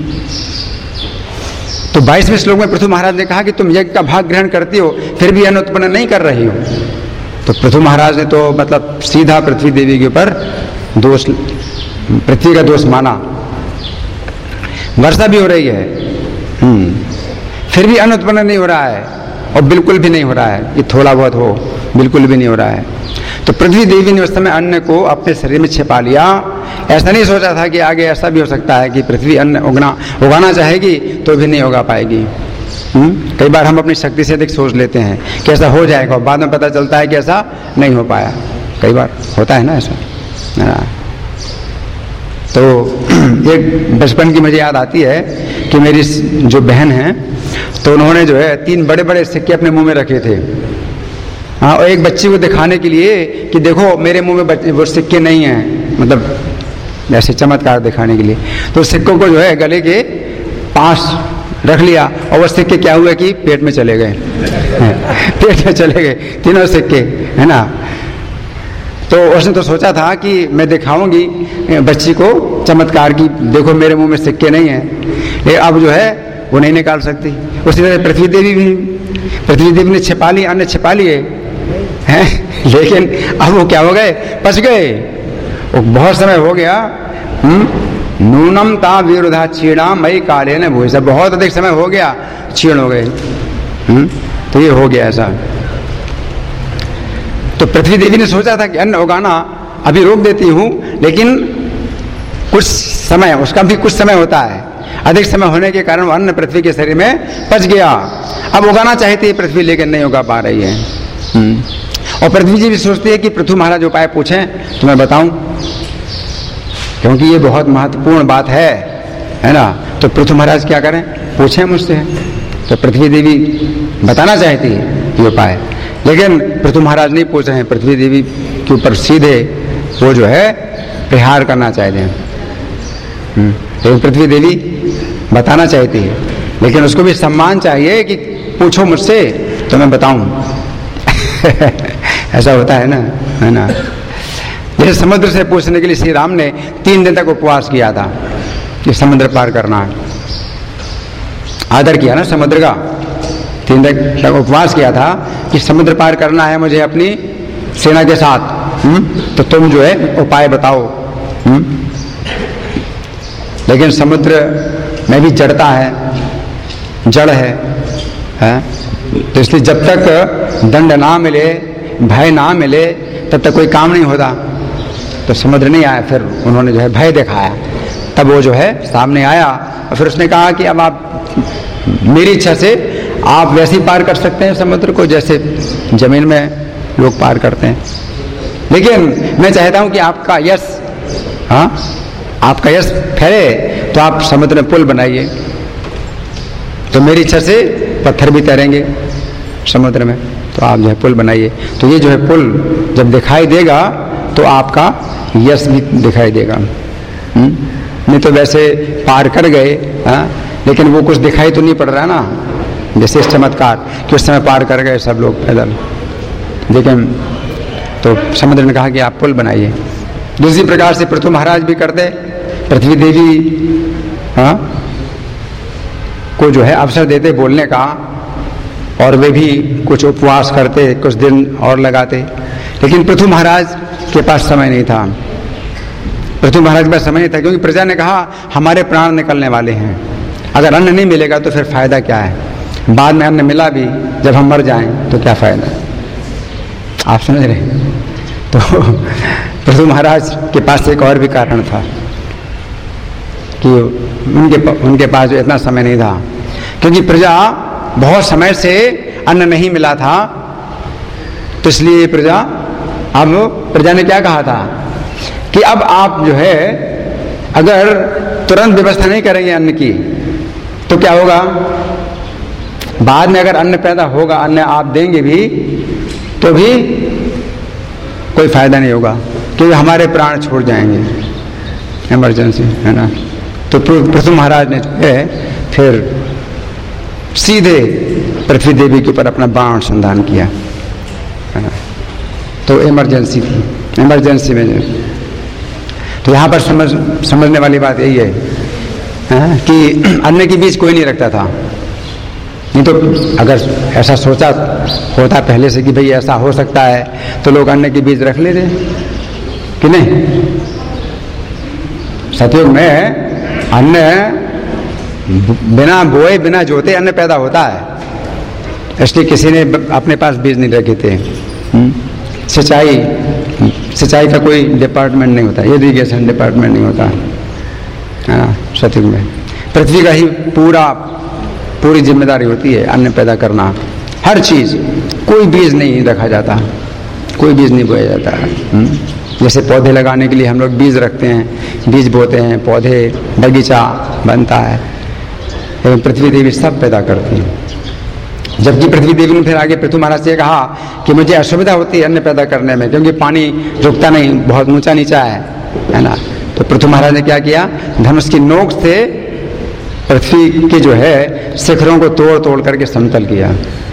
तो बाईसवें श्लोक में पृथु महाराज ने कहा कि तुम यज्ञ का भाग ग्रहण करती हो, फिर भी अन्न उत्पन्न नहीं कर रही हो। तो पृथु महाराज ने तो मतलब सीधा पृथ्वी देवी के ऊपर दोष, पृथ्वी का दोष माना। वर्षा भी हो रही है, हुँ? फिर भी अन्न उत्पन्न नहीं हो रहा है, और बिल्कुल भी नहीं हो रहा है, ये थोड़ा बहुत हो, बिल्कुल भी नहीं हो रहा है। तो पृथ्वी देवी ने उस समय अन्न को अपने शरीर में छिपा लिया। ऐसा नहीं सोचा था कि आगे ऐसा भी हो सकता है कि पृथ्वी अन्न उगना उगाना चाहेगी तो भी नहीं उगा पाएगी। हुँ? कई बार हम अपनी शक्ति से अधिक सोच लेते हैं कि ऐसा हो जाएगा, बाद में पता चलता है कि ऐसा नहीं हो पाया। कई बार होता है ना ऐसा, है ना। तो एक बचपन की मुझे याद आती है कि मेरी जो बहन है, तो उन्होंने जो है तीन बड़े बड़े सिक्के अपने मुंह में रखे थे। हाँ, और एक बच्ची को दिखाने के लिए कि देखो मेरे मुंह में वो सिक्के नहीं हैं, मतलब ऐसे चमत्कार दिखाने के लिए। तो सिक्कों को जो है गले के पास रख लिया, और वो सिक्के क्या हुए कि पेट में चले गए पेट में चले गए तीनों सिक्के, है ना। तो उसने तो सोचा था कि मैं दिखाऊंगी बच्ची को चमत्कार की, देखो मेरे मुंह में सिक्के नहीं हैं, लेकिन अब जो है वो नहीं निकाल सकती। उसी तरह पृथ्वी देवी भी, पृथ्वी देवी ने छिपा ली, अन्न छिपा लिए हैं, लेकिन अब वो क्या हो गए, फंस गए। वो बहुत समय हो गया। नूनम ता विरुद्धा क्षीणा मई काले न भूसा, बहुत अधिक समय हो गया, क्षीण हो गए। तो ये हो गया ऐसा। तो पृथ्वी देवी ने सोचा था कि अन्न उगाना अभी रोक देती हूँ, लेकिन कुछ समय, उसका भी कुछ समय होता है। अधिक समय होने के कारण अन्न पृथ्वी के शरीर में पच गया। अब उगाना चाहती है पृथ्वी, लेकिन नहीं उगा पा रही है। और पृथ्वी जी भी सोचती है कि पृथु महाराज उपाय पूछें तो मैं बताऊं, क्योंकि ये बहुत महत्वपूर्ण बात है, है ना। तो पृथु महाराज क्या करें, पूछें मुझसे। तो पृथ्वी देवी बताना चाहती है ये उपाय, लेकिन पृथु महाराज नहीं पूछ रहे हैं। पृथ्वी देवी के ऊपर सीधे वो जो है प्रहार करना चाहते हैं। लेकिन पृथ्वी देवी बताना चाहती है, लेकिन उसको भी सम्मान चाहिए कि पूछो मुझसे तो मैं बताऊं ऐसा होता है ना, है ना। जैसे समुद्र से पूछने के लिए श्री राम ने तीन दिन तक उपवास किया था कि समुद्र पार करना है, आदर किया ना समुद्र का। तीन दिन तक उपवास किया था कि समुद्र पार करना है मुझे अपनी सेना के साथ, हुँ? तो तुम जो है उपाय बताओ। हुँ? लेकिन समुद्र में भी जड़ता है, जड़ है, है? तो इसलिए जब तक दंड ना मिले, भय ना मिले, तब तक कोई काम नहीं होता। तो समुद्र नहीं आया, फिर उन्होंने जो है भय दिखाया, तब वो जो है सामने आया। और फिर उसने कहा कि अब आप मेरी इच्छा से आप वैसे ही पार कर सकते हैं समुद्र को जैसे जमीन में लोग पार करते हैं, लेकिन मैं चाहता हूं कि आपका यश, हाँ आपका यश फैले, तो आप समुद्र में पुल बनाइए। तो मेरी इच्छा से पत्थर भी तैरेंगे समुद्र में, तो आप जो है पुल बनाइए। तो ये जो है पुल जब दिखाई देगा तो आपका यश भी दिखाई देगा। हुँ? नहीं तो वैसे पार कर गए, हाँ, लेकिन वो कुछ दिखाई तो नहीं पड़ रहा ना, जैसे इस चमत्कार कि उस समय पार कर गए सब लोग पैदल। लेकिन तो समुद्र ने कहा कि आप पुल बनाइए। दूसरी प्रकार से पृथु महाराज भी करते, पृथ्वी देवी हाँ को जो है अवसर देते बोलने का, और वे भी कुछ उपवास करते, कुछ दिन और लगाते। लेकिन पृथु महाराज के पास समय नहीं था। पृथु महाराज के पास समय नहीं था, क्योंकि प्रजा ने कहा हमारे प्राण निकलने वाले हैं, अगर अन्न नहीं मिलेगा तो फिर फायदा क्या है। बाद में अन्न मिला भी, जब हम मर जाएं तो क्या फायदा। आप समझ रहे हैं। तो पृथु महाराज के पास एक और भी कारण था कि उनके उनके पास जो इतना समय नहीं था, क्योंकि प्रजा बहुत समय से अन्न नहीं मिला था। तो इसलिए प्रजा, अब प्रजा ने क्या कहा था कि अब आप जो है अगर तुरंत व्यवस्था नहीं करेंगे अन्न की तो क्या होगा, बाद में अगर अन्न पैदा होगा, अन्न आप देंगे भी तो भी कोई फायदा नहीं होगा, क्योंकि हमारे प्राण छोड़ जाएंगे, इमरजेंसी है ना। तो पृथु महाराज ने जो है फिर सीधे पृथ्वी देवी के ऊपर अपना बाण संधान किया, है ना। तो इमरजेंसी थी, इमरजेंसी में तो यहाँ पर समझ समझने वाली बात यही है, है कि अन्न के बीज कोई नहीं रखता था। नहीं तो अगर ऐसा सोचा होता पहले से कि भाई ऐसा हो सकता है तो लोग अन्न के बीज रख लेते कि नहीं। सतयुग में अन्न बिना बोए बिना जोते अन्न पैदा होता है, इसलिए किसी ने अपने पास बीज नहीं रखे थे। सिंचाई सिंचाई का कोई डिपार्टमेंट नहीं होता, इरिगेशन डिपार्टमेंट नहीं होता, है ना। सतयुग में पृथ्वी का ही पूरा पूरी जिम्मेदारी होती है अन्न पैदा करना, हर चीज। कोई बीज नहीं रखा जाता, कोई बीज नहीं बोया जाता। जैसे पौधे लगाने के लिए हम लोग बीज रखते हैं, बीज बोते हैं, पौधे बगीचा बनता है, लेकिन पृथ्वी देवी सब पैदा करती है। जबकि पृथ्वी देवी ने फिर आगे पृथु महाराज से कहा कि मुझे असुविधा होती है अन्न पैदा करने में, क्योंकि पानी रुकता नहीं, बहुत ऊंचा नीचा है, है ना। तो पृथु महाराज ने क्या किया, धनुष की नोक से पृथ्वी के जो है शिखरों को तोड़ तोड़ करके समतल किया,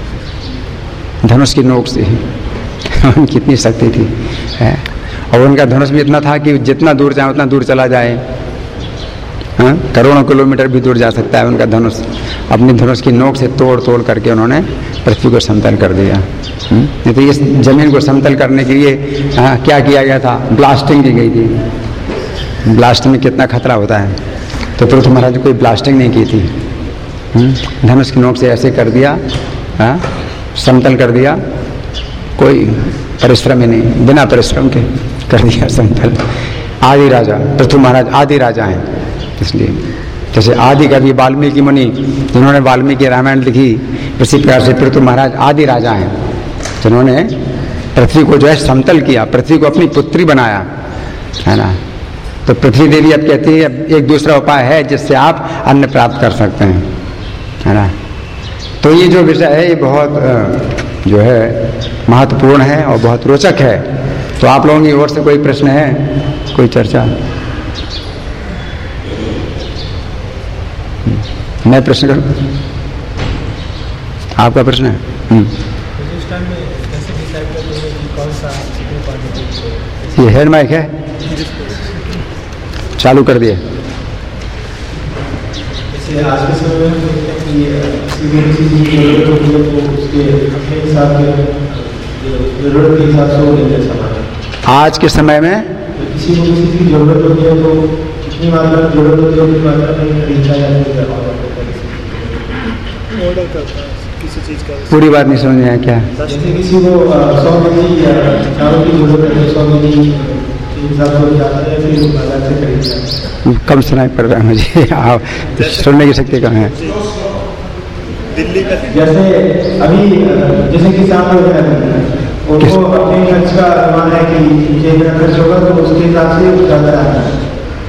धनुष की नोक से। उनकी इतनी शक्ति थी, है। और उनका धनुष भी इतना था कि जितना दूर जाए उतना दूर चला जाए, हाँ, करोड़ों किलोमीटर भी दूर जा सकता है उनका धनुष। अपनी धनुष की नोक से तोड़ तोड़ करके उन्होंने पृथ्वी को समतल कर दिया। नहीं तो इस जमीन को समतल करने के लिए हाँ, क्या किया गया था, ब्लास्टिंग की गई थी। ब्लास्टिंग में कितना खतरा होता है, तो पृथु महाराज ने कोई ब्लास्टिंग नहीं की थी, धनुष की नोक से ऐसे कर दिया, हाँ, समतल कर दिया, कोई परिश्रम ही नहीं, बिना परिश्रम के कर दिया समतल। आदि राजा पृथु महाराज आदि राजा हैं, इसलिए जैसे आदि कवि वाल्मीकि मुनि जिन्होंने वाल्मीकि रामायण लिखी, इसी प्रकार से पृथु महाराज आदि राजा हैं जिन्होंने पृथ्वी को जो है समतल किया, पृथ्वी को अपनी पुत्री बनाया, है ना। तो पृथ्वी देवी अब कहती है एक दूसरा उपाय है जिससे आप अन्न प्राप्त कर सकते हैं, है ना। तो ये जो विषय है ये बहुत जो है महत्वपूर्ण है और बहुत रोचक है। तो आप लोगों की ओर से कोई प्रश्न है, कोई चर्चा? मैं प्रश्न करूं? आपका प्रश्न है? ये हेड माइक है, चालू कर दिए। आज के समय में जरूरत के हिसाब से वो लेते सामान। आज के समय में किसी को किसी की जरूरत होती है तो कितनी मात्रा जरूरत होती है उतनी मात्रा में खरीदता या ऑर्डर करता है किसी चीज का। पूरी बात नहीं समझ में आया क्या? जैसे किसी को सौ केजी या चावल की जरूरत है, सौ केजी हिसाब से जाता है फिर बाजार से खरीदता है। कम सुनाई पड़ रहा है मुझे, आप सुनने की शक्ति कम है। दिल्ली का जैसे अभी जैसे किसान लोग हैं उनको अपने खर्च का अनुमान है कि ये इतना खर्च होगा तो उसके हिसाब से ज़्यादा आता है,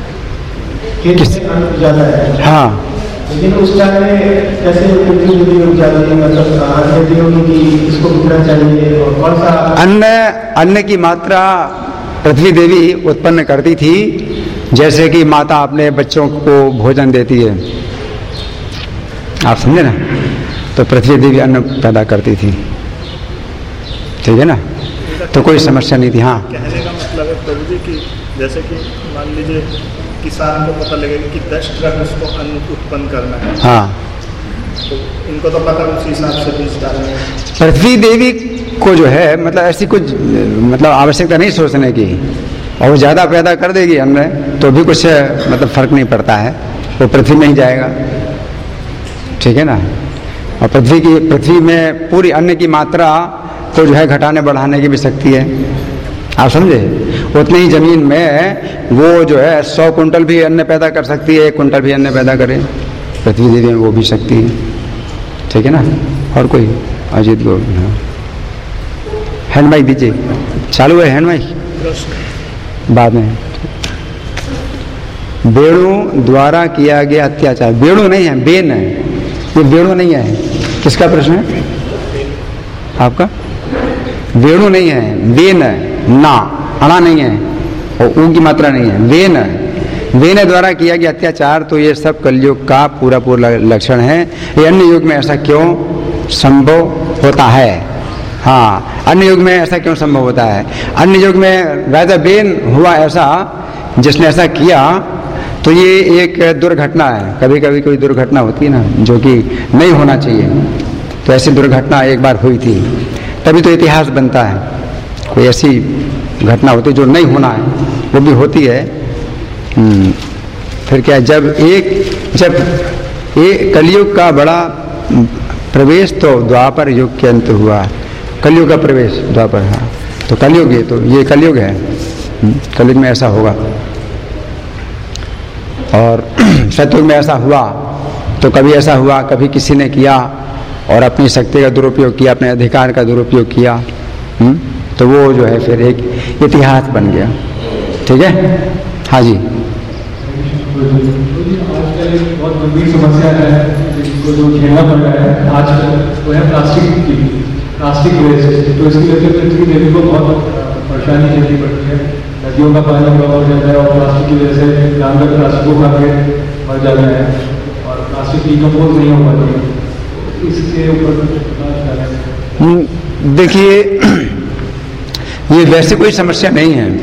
ज़्यादा है। हाँ, लेकिन उस टाइम में कैसे उग जाती है, मतलब आती होगी कि इसको कितना चाहिए और कौन सा अन्न अन्न की मात्रा पृथ्वी देवी उत्पन्न करती थी, जैसे कि माता अपने बच्चों को भोजन देती है, आप समझे ना। तो पृथ्वी देवी अन्न पैदा करती थी, ठीक है ना। तो कोई समस्या नहीं थी। हाँ, कहने का मतलब है प्रभु जी कि जैसे कि मान लीजिए किसान को पता लगेगा कि दस ट्रक उसको अन्न उत्पन्न करना है, हाँ, तो इनको तो पता उसी हिसाब से बीज डालने। पृथ्वी देवी को जो है मतलब ऐसी कुछ मतलब आवश्यकता नहीं सोचने की, और वो ज़्यादा पैदा कर देगी अन्न तो भी कुछ मतलब फर्क नहीं पड़ता है, वो पृथ्वी में ही जाएगा, ठीक है ना। और पृथ्वी की पृथ्वी में पूरी अन्न की मात्रा को जो है घटाने बढ़ाने की भी शक्ति है, आप समझे। उतनी ही जमीन में वो जो है सौ कुंटल भी अन्न पैदा कर सकती है, एक कुंटल भी अन्न पैदा करे, पृथ्वी देवी में वो भी शक्ति है, ठीक है ना। और कोई? अजीत गो हैंड माइक दीजिए, चालू है हैंड माइक, बाद में। वेणु द्वारा किया गया अत्याचार, वेणु नहीं है, बेन है, ये वेणु नहीं है। किसका प्रश्न है आपका? वेणु नहीं है, वेन है, ना अणा नहीं है और ऊ की मात्रा नहीं है, वेन है। वेन द्वारा किया गया अत्याचार तो ये सब कलयुग का पूरा पूरा लक्षण है। ये अन्य युग में ऐसा क्यों संभव होता है? हाँ, अन्य युग में ऐसा क्यों संभव होता है? अन्य युग में राजा वेन हुआ ऐसा, जिसने ऐसा किया, तो ये एक दुर्घटना है। कभी कभी कोई दुर्घटना होती है ना जो कि नहीं होना चाहिए, तो ऐसी दुर्घटना एक बार हुई थी, तभी तो इतिहास बनता है। कोई ऐसी घटना होती है जो नहीं होना है, वो भी होती है। फिर क्या, जब एक जब एक कलयुग का बड़ा प्रवेश तो द्वापर युग के अंत हुआ। कलयुग का प्रवेश द्वापर, हाँ, तो कलयुग ये तो ये कलयुग है। कलयुग में ऐसा होगा। और सतयुग में ऐसा हुआ तो कभी ऐसा हुआ, कभी किसी ने किया और अपनी शक्ति का दुरुपयोग किया, अपने अधिकार का दुरुपयोग किया, हुँ? तो वो जो है फिर एक इतिहास बन गया। ठीक है, हाँ जी। आजकल एक बहुत गंभीर समस्या है जिसको जो झेलना पड़ रहा है आजकल, वो है प्लास्टिक की प्लास्टिक वेस्ट। तो इसकी वजह से पृथ्वी देवी को बहुत परेशानी झेलनी पड़ती है। नदियों का पानी ब्लॉक हो जाता है और प्लास्टिक की वजह से जानवर प्लास्टिक को खा के मर जाता है और प्लास्टिक डिकम्पोज नहीं हो पाती। इसके ऊपर देखिए, ये वैसे कोई समस्या नहीं है,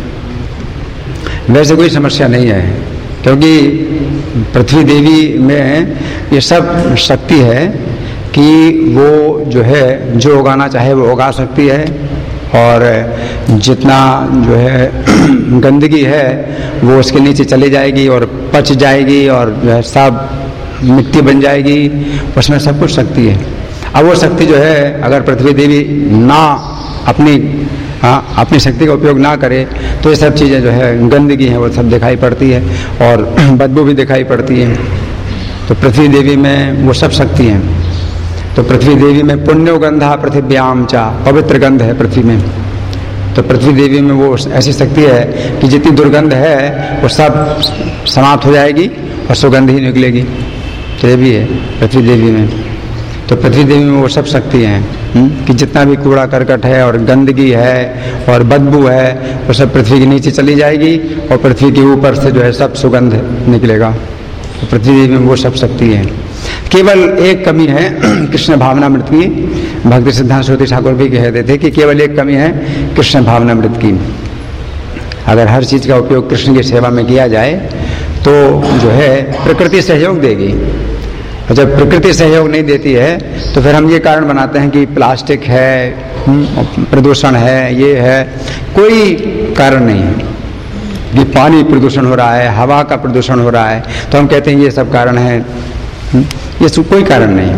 वैसे कोई समस्या नहीं है, क्योंकि पृथ्वी देवी में ये सब शक्ति है कि वो जो है जो उगाना चाहे वो उगा सकती है। और जितना जो है गंदगी है वो उसके नीचे चली जाएगी और पच जाएगी और जो है सब मिट्टी बन जाएगी, उसमें सब कुछ शक्ति है। अब वो शक्ति जो है अगर पृथ्वी देवी ना अपनी हाँ अपनी शक्ति का उपयोग ना करे तो ये सब चीज़ें जो है गंदगी है वो सब दिखाई पड़ती है और बदबू भी दिखाई पड़ती है। तो पृथ्वी देवी में वो सब शक्ति है। तो पृथ्वी देवी में पुण्यो गंधा पृथिव्याम चा, पवित्र गंध है पृथ्वी में। तो पृथ्वी देवी में वो ऐसी शक्ति है कि जितनी दुर्गंध है वो सब समाप्त हो जाएगी और सुगंध ही निकलेगी। तो ये भी है पृथ्वी देवी में। तो पृथ्वी देवी में वो सब शक्ति हैं कि जितना भी कूड़ा करकट है और गंदगी है और बदबू है वो सब पृथ्वी के नीचे चली जाएगी और पृथ्वी के ऊपर से जो है सब सुगंध निकलेगा। तो पृथ्वी देवी में वो सब शक्ति है। केवल एक कमी है कृष्ण भावनामृत की। भक्ति सिद्धांत सरस्वती ठाकुर भी कहते थे कि केवल एक कमी है कृष्ण भावनामृत की। अगर हर चीज़ का उपयोग कृष्ण की सेवा में किया जाए तो जो है प्रकृति सहयोग देगी। और जब प्रकृति सहयोग नहीं देती है तो फिर हम ये कारण बनाते हैं कि प्लास्टिक है, प्रदूषण है, ये है। कोई कारण नहीं है कि पानी प्रदूषण हो रहा है, हवा का प्रदूषण हो रहा है तो हम कहते हैं ये सब कारण है। ये सब कोई कारण नहीं।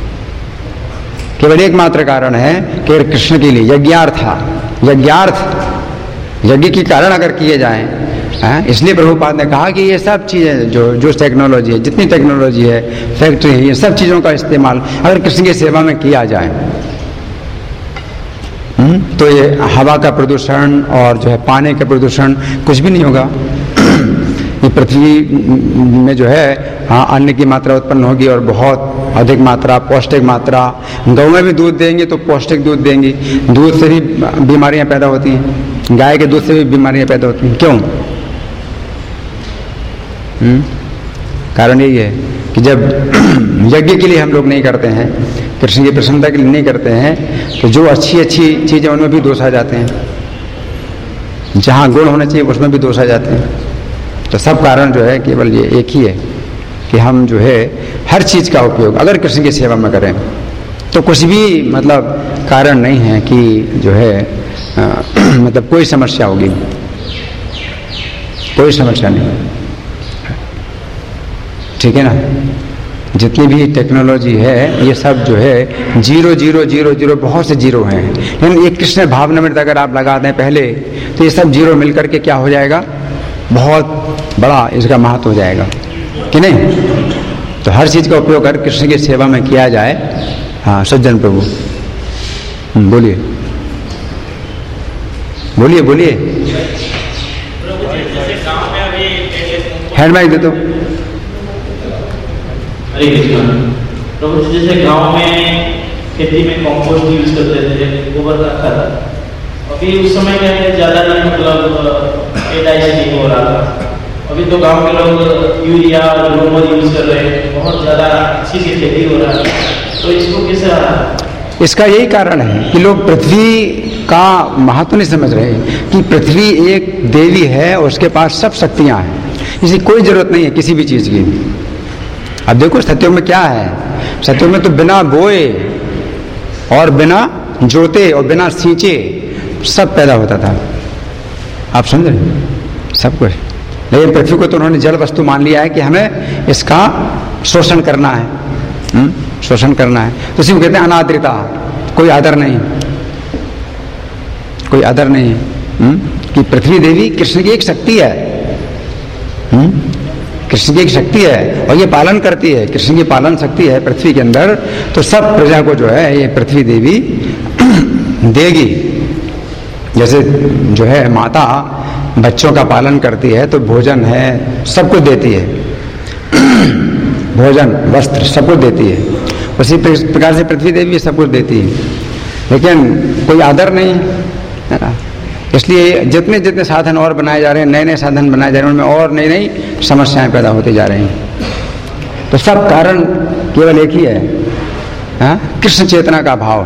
केवल एकमात्र कारण है कि कृष्ण के लिए यज्ञार्थ यज्ञार्थ यज्ञ के कारण अगर किए जाएं, है? इसलिए प्रभुपाद ने कहा कि ये सब चीज़ें जो जो टेक्नोलॉजी है, जितनी टेक्नोलॉजी है, फैक्ट्री है, ये सब चीज़ों का इस्तेमाल अगर कृष्ण की सेवा में किया जाए तो ये हवा का प्रदूषण और जो है पानी का प्रदूषण कुछ भी नहीं होगा। ये पृथ्वी में जो है हाँ अन्न की मात्रा उत्पन्न होगी और बहुत अधिक मात्रा, पौष्टिक मात्रा। गौ में भी दूध देंगे तो पौष्टिक दूध देंगी। दूध से भी बीमारियां पैदा होती हैं, गाय के दूध से भी बीमारियां पैदा होती हैं। क्यों? हुँ? कारण यही है कि जब यज्ञ के लिए हम लोग नहीं करते हैं, कृष्ण की प्रसन्नता के लिए नहीं करते हैं, तो जो अच्छी अच्छी चीज़ें उनमें भी दोष आ जाते हैं। जहाँ गुण होना चाहिए उसमें भी दोष आ जाते हैं। तो सब कारण जो है केवल ये एक ही है कि हम जो है हर चीज़ का उपयोग अगर कृष्ण की सेवा में करें तो कुछ भी मतलब कारण नहीं है कि जो है आ, मतलब कोई समस्या होगी, कोई समस्या नहीं। ठीक है ना? जितनी भी टेक्नोलॉजी है ये सब जो है जीरो जीरो जीरो जीरो बहुत से जीरो हैं, लेकिन एक कृष्ण भावनामृत अगर आप लगा दें पहले तो ये सब जीरो मिलकर के क्या हो जाएगा, बहुत बड़ा इसका महत्व हो जाएगा कि नहीं। तो हर चीज़ का उपयोग कर कृष्ण की सेवा में किया जाए। हाँ सज्जन प्रभु बोलिए बोलिए बोलिए हैंड माइक दे दो। हरे कृष्ण प्रभु जी, जैसे गांव में खेती में कंपोस्ट यूज करते थे, गोबर का खाद। अभी उस समय क्या है ज़्यादा नहीं, मतलब एडाइस नहीं हो रहा था। अभी अभी तो गांव के लोग यूरिया और ग्रोमर यूज कर रहे हैं, बहुत ज़्यादा अच्छी सी खेती हो रहा है, तो इसको कैसे? इसका यही कारण है कि लोग पृथ्वी का महत्व नहीं समझ रहे कि पृथ्वी एक देवी है और उसके पास सब शक्तियां हैं, इसकी कोई जरूरत नहीं है किसी भी चीज की। अब देखो सत्युग में क्या है, सत्युग में तो बिना बोए और बिना जोते और बिना सींचे सब पैदा होता था, आप समझ रहे सब कुछ। लेकिन पृथ्वी को तो उन्होंने जल वस्तु मान लिया है कि हमें इसका शोषण करना है, हुँ? शोषण करना है, तो इसी को कहते हैं अनादृता, कोई आदर नहीं, कोई आदर नहीं हुँ? कि पृथ्वी देवी कृष्ण की एक शक्ति है, हुँ? कृष्ण की एक शक्ति है और ये पालन करती है, कृष्ण की पालन शक्ति है पृथ्वी के अंदर, तो सब प्रजा को जो है ये पृथ्वी देवी देगी। जैसे जो है माता बच्चों का पालन करती है तो भोजन है सब कुछ देती है, भोजन वस्त्र सब कुछ देती है, उसी प्रकार से पृथ्वी देवी सब कुछ देती है, लेकिन कोई आदर नहीं है ना। इसलिए जितने जितने साधन और बनाए जा रहे हैं, नए नए साधन बनाए जा रहे हैं, उनमें और नई नई समस्याएं पैदा होती जा रही हैं। तो सब कारण केवल एक ही है, हा? कृष्ण चेतना का भाव,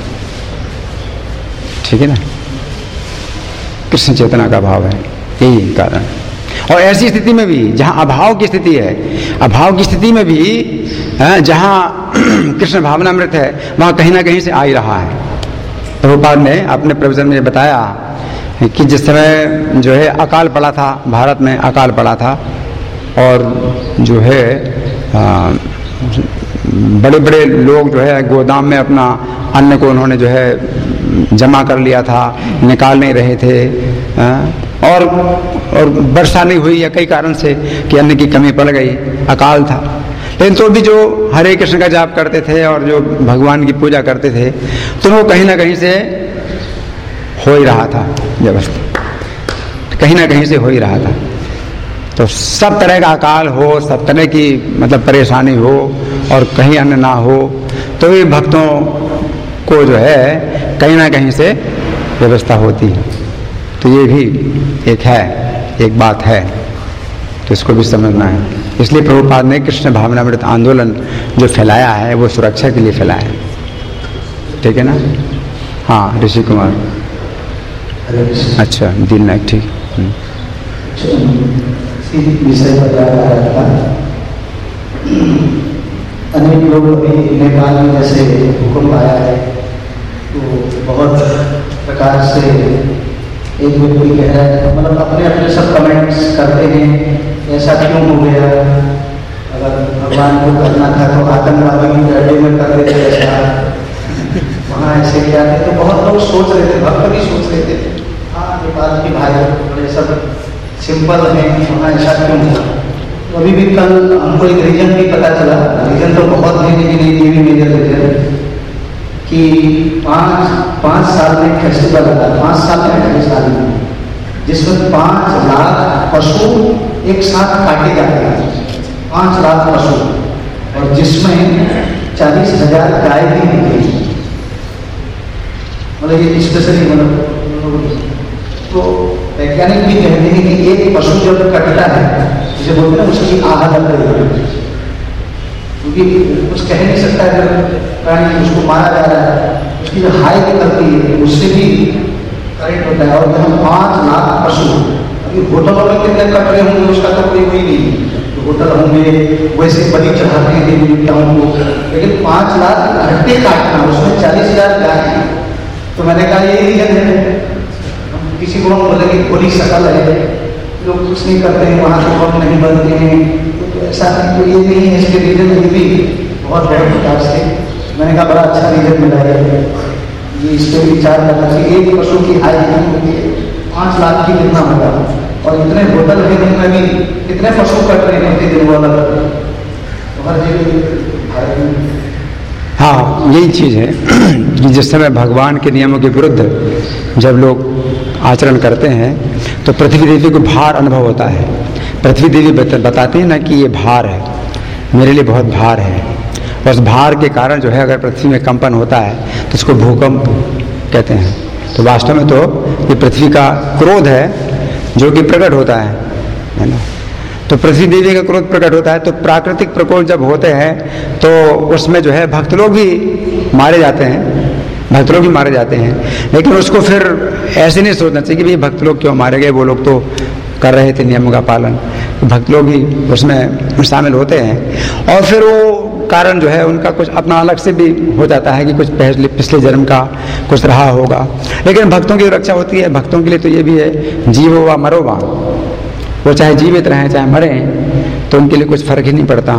ठीक है ना, कृष्ण चेतना का भाव है, यही कारण। और ऐसी स्थिति में भी जहां अभाव की स्थिति है, अभाव की स्थिति में भी जहां कृष्ण भावनामृत है, वहां कहीं ना कहीं से आ ही रहा है। प्रभुपाद ने अपने प्रवचन में बताया कि जिस समय जो है अकाल पड़ा था, भारत में अकाल पड़ा था, और जो है आ, बड़े बड़े लोग जो है गोदाम में अपना अन्न को उन्होंने जो है जमा कर लिया था, निकाल नहीं रहे थे, आ, और और वर्षा नहीं हुई या कई कारण से कि अन्न की कमी पड़ गई, अकाल था। लेकिन तो भी जो हरे कृष्ण का जाप करते थे और जो भगवान की पूजा करते थे, तो वो कहीं ना कहीं से हो ही रहा था व्यवस्था, कहीं ना कहीं से हो ही रहा था। तो सब तरह का अकाल हो, सब तरह की मतलब परेशानी हो और कहीं अन्न ना हो, तो भी भक्तों को जो है कहीं ना कहीं से व्यवस्था होती है। तो ये भी एक है, एक बात है, तो इसको भी समझना है। इसलिए प्रभुपाद ने कृष्ण भावनामृत आंदोलन जो फैलाया है वो सुरक्षा के लिए फैलाया है, ठीक है ना। हाँ ऋषि कुमार, अच्छा दिल नायक, ठीक। विषय बताया था, अनेक लोग अभी नेपाल में जैसे भूकंप आया है, तो बहुत प्रकार से एक व्यक्ति कह रहा है, मतलब अपने अपने सब कमेंट्स करते हैं, ऐसा क्यों हो गया, अगर भगवान को करना था तो आतंकवादी की अड्डे में कर देते, ऐसा वहाँ ऐसे क्या थे। तो बहुत लोग सोच रहे थे, भक्त भी सोच रहे थे, हाँ नेपाल के भाई बड़े सब सिंपल हैं, वहाँ ऐसा क्यों हुआ। तो अभी भी कल हमको एक रीजन भी पता चला, रीजन तो बहुत है लेकिन ये भी मेजर रीजन, कि पाँच पाँच साल में फेस्टिवल आता है, पाँच साल में अठाईस साल में, जिसमें पाँच लाख पशु एक साथ काटे जाते हैं, पाँच लाख पशु, और जिसमें चालीस हजार गाय भी होती है, मतलब ये स्पेशली मतलब। तो वैज्ञानिक भी कहते हैं कि एक पशु जब कटता है, जिसे बोलते हैं उसकी आह लग रही है, क्योंकि कुछ कह नहीं सकता है, प्राणी उसको मारा जा रहा है, उसकी जो हाई निकलती है उससे भी करेक्ट होता है। और जब पाँच लाख पशु, अभी होटलों में कितने कट रहे होंगे उसका तो कोई वही नहीं, तो होटल होंगे वैसे बलि चढ़ाते हैं देवताओं को, लेकिन पाँच लाख घंटे काटना, उसमें चालीस हजार गाय है। तो मैंने कहा ये रीजन है, किसी को हम बोले कि गोली शकल है, लोग कुछ नहीं करते हैं, वहाँ से बम नहीं बनते हैं, तो ऐसा नहीं, तो ये नहीं है, इसके रीजन ये भी बहुत बहुत प्रकार से। मैंने कहा बड़ा अच्छा रीजन मिला है, ये इस पर विचार करना चाहिए। एक पशु की आय कितनी होती है, पाँच लाख की कितना होगा, और इतने होटल के दिन में भी कितने पशु कट रहे हैं दिन वो अलग, तो हर जगह। हाँ यही चीज़ है कि जिस समय भगवान के नियमों के विरुद्ध जब लोग आचरण करते हैं तो पृथ्वी देवी को भार अनुभव होता है। पृथ्वी देवी बताते हैं ना कि ये भार है, मेरे लिए बहुत भार है, और उस भार के कारण जो है अगर पृथ्वी में कंपन होता है तो उसको भूकंप कहते हैं। तो वास्तव में तो ये पृथ्वी का क्रोध है जो कि प्रकट होता है, है ना। तो पृथ्वी देवी का क्रोध प्रकट होता है। तो प्राकृतिक प्रकोप जब होते हैं तो उसमें जो है भक्त लोग भी मारे जाते हैं, भक्त लोग भी मारे जाते हैं। लेकिन उसको फिर ऐसे नहीं सोचना चाहिए कि भाई भक्त लोग क्यों मारे गए, वो लोग तो कर रहे थे नियमों का पालन। भक्त लोग भी उसमें शामिल होते हैं और फिर वो कारण जो है उनका कुछ अपना अलग से भी हो जाता है कि कुछ पहले पिछले जन्म का कुछ रहा होगा। लेकिन भक्तों की रक्षा होती है। भक्तों के लिए तो ये भी है, जीवो वा मरो वा, वो चाहे जीवित रहें चाहे मरें तो उनके लिए कुछ फर्क ही नहीं पड़ता।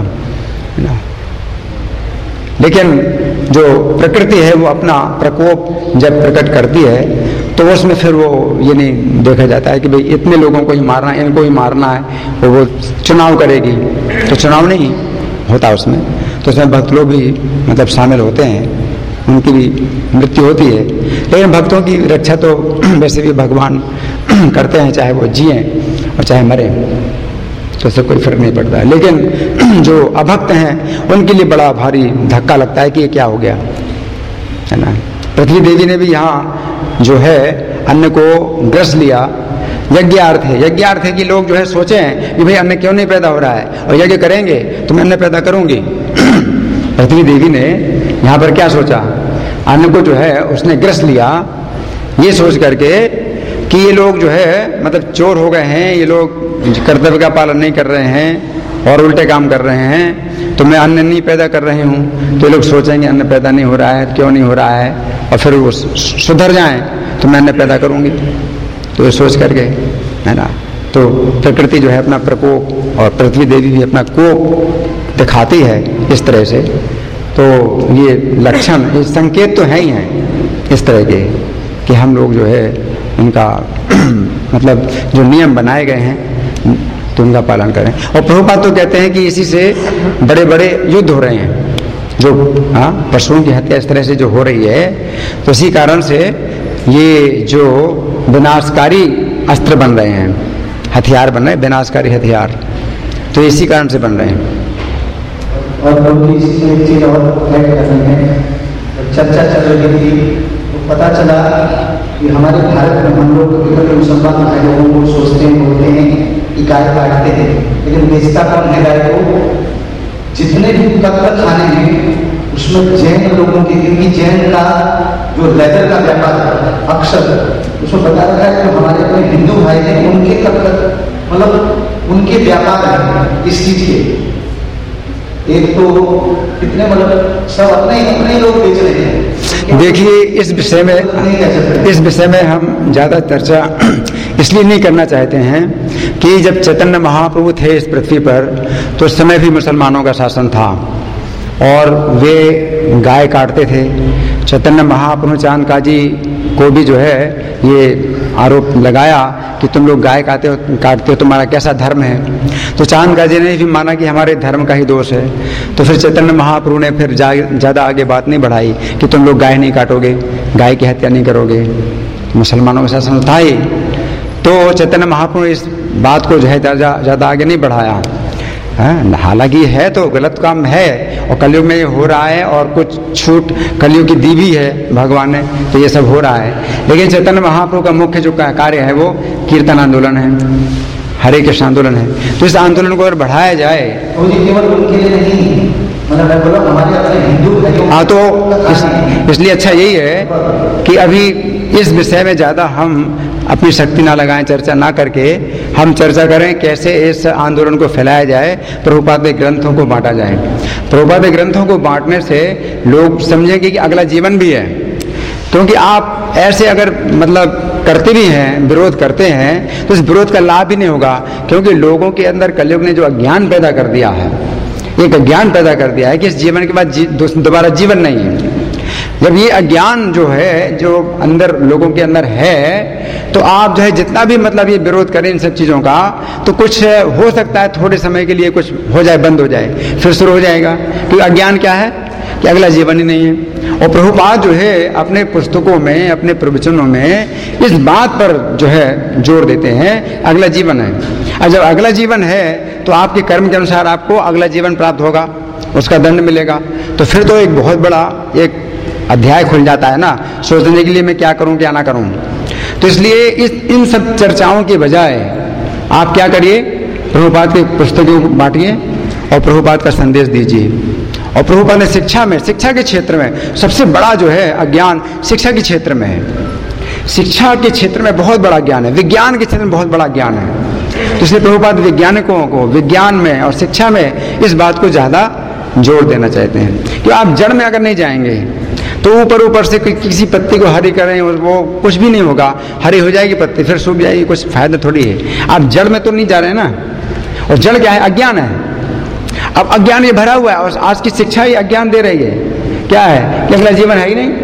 लेकिन जो प्रकृति है वो अपना प्रकोप जब प्रकट करती है तो उसमें फिर वो ये नहीं देखा जाता है कि भाई इतने लोगों को ही मारना है, इनको ही मारना है, तो वो चुनाव करेगी। तो चुनाव नहीं होता उसमें, तो उसमें भक्त लोग भी मतलब शामिल होते हैं, उनकी भी मृत्यु होती है। लेकिन भक्तों की रक्षा तो वैसे भी भगवान करते हैं, चाहे वो जिएं और चाहे मरें, तो उससे कोई फर्क नहीं पड़ता है। लेकिन जो अभक्त हैं उनके लिए बड़ा भारी धक्का लगता है कि ये क्या हो गया, है ना। पृथ्वी देवी ने भी यहाँ जो है अन्न को ग्रस लिया। यज्ञार्थ है, यज्ञार्थ है कि लोग जो है सोचे हैं कि भाई अन्न क्यों नहीं पैदा हो रहा है, और यज्ञ करेंगे तो मैं अन्न पैदा करूंगी। पृथ्वी देवी ने यहाँ पर क्या सोचा, अन्न को जो है उसने ग्रस लिया ये सोच करके कि ये लोग जो है मतलब चोर हो गए हैं, ये लोग कर्तव्य का पालन नहीं कर रहे हैं और उल्टे काम कर रहे हैं, तो मैं अन्न नहीं पैदा कर रही हूँ। तो ये लोग सोचेंगे अन्न पैदा नहीं हो रहा है, क्यों नहीं हो रहा है, और फिर वो सुधर जाएं तो मैं अन्न पैदा करूँगी। तो ये सोच करके, है ना, तो प्रकृति जो है अपना प्रकोप और पृथ्वी देवी भी अपना कोप दिखाती है इस तरह से। तो ये लक्षण, ये संकेत तो है ही हैं इस तरह के कि हम लोग जो है उनका मतलब जो नियम बनाए गए हैं तो उनका पालन करें। और प्रभुपाद तो कहते हैं कि इसी से बड़े बड़े युद्ध हो रहे हैं, जो हाँ पशुओं की हत्या इस तरह से जो हो रही है, तो इसी कारण से ये जो विनाशकारी अस्त्र बन रहे हैं, हथियार बन रहे हैं, विनाशकारी हथियार, तो इसी कारण से बन रहे हैं। और लोग इसी से एक चीज और ऐड कर रहे हैं, चर्चा चल रही थी तो पता चला कि हमारे भारत में हम लोग मुसलमान भाई लोगों को सोचते हैं, बोलते हैं कि गाय काटते हैं, लेकिन बेचता कौन है गाय को? जितने भी कत्ल खाने हैं उसमें जैन लोगों के, क्योंकि जैन का जो लेदर का व्यापार है अक्सर उसमें बता रखा है जो हमारे अपने हिंदू भाई हैं उनके कत्ल मतलब उनके व्यापार है इस चीज के। एक तो कितने मतलब सब अपने अपने लोग बेच रहे हैं। देखिए इस विषय में इस विषय में हम ज़्यादा चर्चा इसलिए नहीं करना चाहते हैं कि जब चैतन्य महाप्रभु थे इस पृथ्वी पर तो उस समय भी मुसलमानों का शासन था और वे गाय काटते थे। चैतन्य महाप्रभु चांद काजी को भी जो है ये आरोप लगाया कि तुम लोग गाय काटते हो काटते हो तुम्हारा कैसा धर्म है। तो चांद काजी ने भी माना कि हमारे धर्म का ही दोष है। तो फिर चैतन्य महाप्रभु ने फिर ज़्यादा आगे बात नहीं बढ़ाई कि तुम लोग गाय नहीं काटोगे, गाय की हत्या नहीं करोगे, मुसलमानों का शासन था ही। तो चैतन्य महाप्रभु इस बात को जो है ज़्यादा आगे नहीं बढ़ाया। हालांकि है तो गलत काम है और कलयुग में ये हो रहा है और कुछ छूट कलयुग की दी भी है भगवान ने, तो ये सब हो रहा है। लेकिन चैतन्य महाप्रभु का मुख्य जो कार्य है वो कीर्तन आंदोलन है, हरे कृष्ण आंदोलन है। तो इस आंदोलन को अगर बढ़ाया जाए तो केवल उनके लिए नहीं, मतलब मैं बोला हमारे अपने हिंदू भाइयों। हाँ तो इस, इसलिए अच्छा यही है कि अभी इस विषय में ज़्यादा हम अपनी शक्ति ना लगाएं, चर्चा ना करके हम चर्चा करें कैसे इस आंदोलन को फैलाया जाए, प्रभुपाद के ग्रंथों को बांटा जाए। प्रभुपाद के ग्रंथों को बांटने से लोग समझेंगे कि अगला जीवन भी है। क्योंकि आप ऐसे अगर मतलब करते भी हैं, विरोध करते हैं, तो इस विरोध का लाभ भी नहीं होगा। क्योंकि लोगों के अंदर कलयुग ने जो अज्ञान पैदा कर दिया है, एक अज्ञान पैदा कर दिया है कि इस जीवन के बाद जी, दोबारा जीवन नहीं है। जब ये अज्ञान जो है जो अंदर लोगों के अंदर है, तो आप जो है जितना भी मतलब ये विरोध करें इन सब चीज़ों का, तो कुछ हो सकता है थोड़े समय के लिए कुछ हो जाए, बंद हो जाए, फिर शुरू हो जाएगा। क्योंकि अज्ञान क्या है कि अगला जीवन ही नहीं है। और प्रभुपाद जो है अपने पुस्तकों में, अपने प्रवचनों में इस बात पर जो है जोर देते हैं अगला जीवन है। और जब अगला जीवन है तो आपके कर्म के अनुसार आपको अगला जीवन प्राप्त होगा, उसका दंड मिलेगा। तो फिर तो एक बहुत बड़ा एक अध्याय खुल जाता है ना, सोचने के लिए मैं क्या करूं क्या ना करूं। तो इसलिए इस इन सब चर्चाओं के बजाय आप क्या करिए, प्रभुपाद की पुस्तकें बांटिए और प्रभुपाद का संदेश दीजिए। और प्रभुपाद ने शिक्षा में, शिक्षा के क्षेत्र में सबसे बड़ा जो है अज्ञान शिक्षा के क्षेत्र में है। शिक्षा के क्षेत्र में बहुत बड़ा ज्ञान है, विज्ञान के क्षेत्र में बहुत बड़ा ज्ञान है। तो इसलिए प्रभुपाद वैज्ञानिकों को विज्ञान में और शिक्षा में इस बात को ज़्यादा जोर देना चाहते हैं कि आप जड़ में अगर नहीं जाएंगे तो ऊपर ऊपर से किसी पत्ती को हरी करें वो कुछ भी नहीं होगा। हरी हो जाएगी पत्ती, फिर सूख जाएगी, कुछ फायदा थोड़ी है। आप जड़ में तो नहीं जा रहे हैं ना। और जड़ क्या है? अज्ञान है। अब अज्ञान ये भरा हुआ है और आज की शिक्षा ही अज्ञान दे रही है। क्या है कि अगला जीवन है ही नहीं,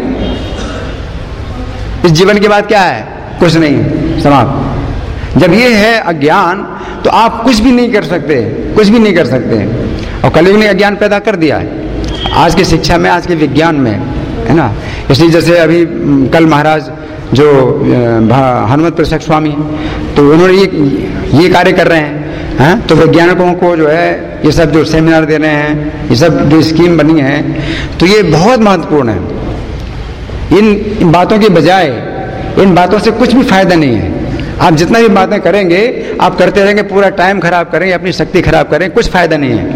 इस जीवन के बाद क्या है? कुछ नहीं, समाप्त। जब ये है अज्ञान तो आप कुछ भी नहीं कर सकते, कुछ भी नहीं कर सकते। और कलयुग ने अज्ञान पैदा कर दिया है आज की शिक्षा में, आज के विज्ञान में, है ना। इसलिए जैसे अभी कल महाराज जो हनुमत प्रसाद स्वामी, तो उन्होंने ये ये कार्य कर रहे हैं, हैं? तो वैज्ञानिकों को जो है ये सब जो सेमिनार दे रहे हैं, ये सब जो स्कीम बनी है, तो ये बहुत महत्वपूर्ण है। इन बातों के बजाय इन बातों से कुछ भी फायदा नहीं है। आप जितना भी बातें करेंगे, आप करते रहेंगे, पूरा टाइम खराब करेंगे, अपनी शक्ति खराब करेंगे, कुछ फायदा नहीं है।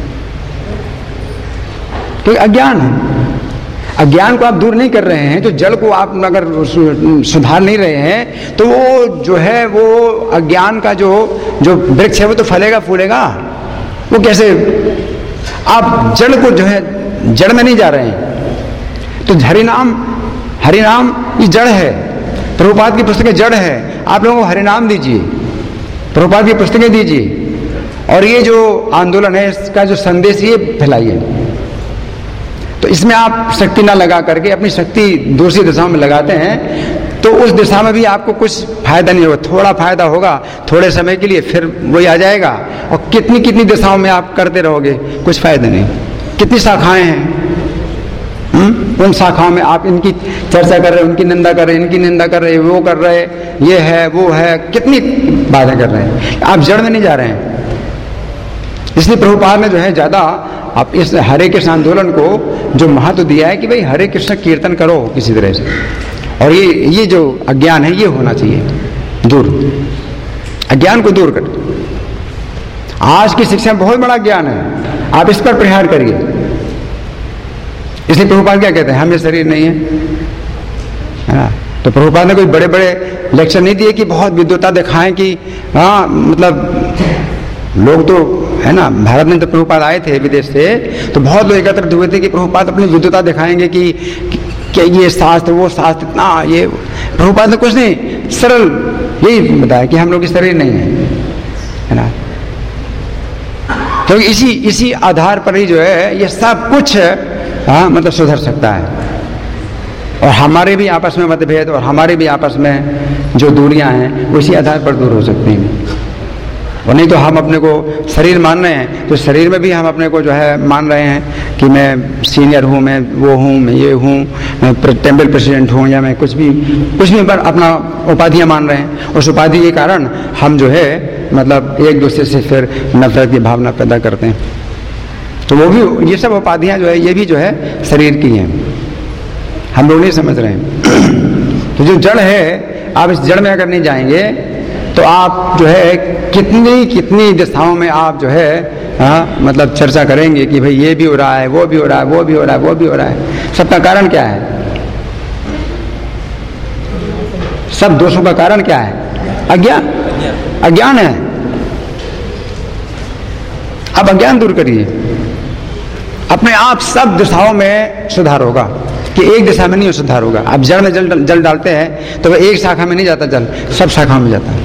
तो अज्ञान है। अज्ञान को आप दूर नहीं कर रहे हैं, तो जड़ को आप अगर सुधार नहीं रहे हैं, तो वो जो है वो अज्ञान का जो जो वृक्ष है वो तो फलेगा फूलेगा। वो कैसे? आप जड़ को जो है जड़ में नहीं जा रहे हैं। तो हरिनाम, हरिनाम ये जड़ है। प्रभुपाद की पुस्तकें जड़ है। आप लोगों को हरिनाम दीजिए, प्रभुपाद की पुस्तकें दीजिए, और ये जो आंदोलन है इसका जो संदेश ये फैलाइए। तो इसमें आप शक्ति ना लगा करके अपनी शक्ति दूसरी दिशाओं में लगाते हैं, तो उस दिशा में भी आपको कुछ फायदा नहीं होगा। थोड़ा फायदा होगा थोड़े समय के लिए, फिर वही आ जाएगा। और कितनी कितनी दिशाओं में आप करते रहोगे, कुछ फायदा नहीं। कितनी शाखाएं हैं, हुँ? उन शाखाओं में आप इनकी चर्चा कर रहे, उनकी निंदा कर रहे, इनकी निंदा कर रहे, वो कर रहे, ये है वो है, कितनी बातें कर रहे हैं। आप जड़ में नहीं जा रहे हैं। इसलिए प्रभुपाद ने जो है ज्यादा आप इस हरे कृष्ण आंदोलन को जो महत्व दिया है कि भाई हरे कृष्ण कीर्तन करो किसी तरह से। और ये ये जो अज्ञान है ये होना चाहिए दूर, अज्ञान को दूर कर। आज की शिक्षा में बहुत बड़ा ज्ञान है, आप इस पर प्रहार करिए। इसलिए प्रभुपाद क्या कहते हैं? हम ये शरीर नहीं है, है ना। तो प्रभुपाद ने कोई बड़े बड़े लेक्चर नहीं दिए कि बहुत विद्वता दिखाएं कि हाँ, मतलब लोग तो है ना, भारत में तो प्रभुपाद आए थे विदेश से, तो बहुत लोग एकत्रित हुए थे कि प्रभुपाद अपनी विद्वता दिखाएंगे कि, कि ये शास्त्र वो शास्त्र इतना ये। प्रभुपाद ने कुछ नहीं, सरल यही बताया कि हम लोग की शरीर नहीं है, है ना। तो इसी इसी आधार पर ही जो है ये सब कुछ हाँ मतलब सुधर सकता है। और हमारे भी आपस में मतभेद और हमारे भी आपस में जो दूरियां हैं वो इसी आधार पर दूर हो सकती हैं। और नहीं तो हम अपने को शरीर मान रहे हैं, तो शरीर में भी हम अपने को जो है मान रहे हैं कि मैं सीनियर हूँ, मैं वो हूँ, मैं ये हूँ, मैं टेम्पल प्रेसिडेंट हूँ, या मैं कुछ भी कुछ भी पर अपना उपाधियाँ मान रहे हैं। उस उपाधि के कारण हम जो है मतलब एक दूसरे से फिर नफरत की भावना पैदा करते हैं। तो वो भी ये सब उपाधियाँ जो है ये भी जो है शरीर की हैं, हम लोग नहीं समझ रहे हैं। तो जो जड़ है, आप इस जड़ में अगर नहीं जाएंगे तो आप जो है कितनी कितनी दिशाओं में आप जो है हाँ मतलब चर्चा करेंगे कि भाई ये भी हो रहा है, वो भी हो रहा है, वो भी हो रहा है, वो भी हो रहा है। सबका कारण क्या है? सब दोषों का कारण क्या है? अज्ञान, अज्ञान है। अब अज्ञान दूर करिए, अपने आप सब दिशाओं में सुधार होगा, कि एक दिशा में नहीं सुधार होगा। आप जड़ में जल जल डालते हैं तो वह एक शाखा में नहीं जाता जल, सब शाखाओं में जाता है।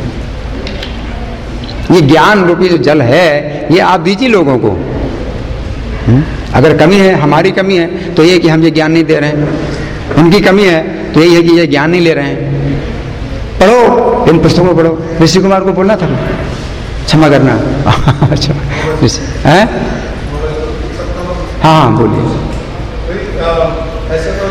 ये ज्ञान रूपी जो जल है ये आप दीजिए लोगों को। हुँ? अगर कमी है, हमारी कमी है तो ये कि हम ये ज्ञान नहीं दे रहे हैं, उनकी कमी है तो यही है कि ये ज्ञान नहीं ले रहे हैं। पढ़ो, इन पुस्तकों को पढ़ो। ऋषि कुमार को बोलना था, क्षमा करना। अच्छा है, हाँ हाँ बोलिए। ऐसे तो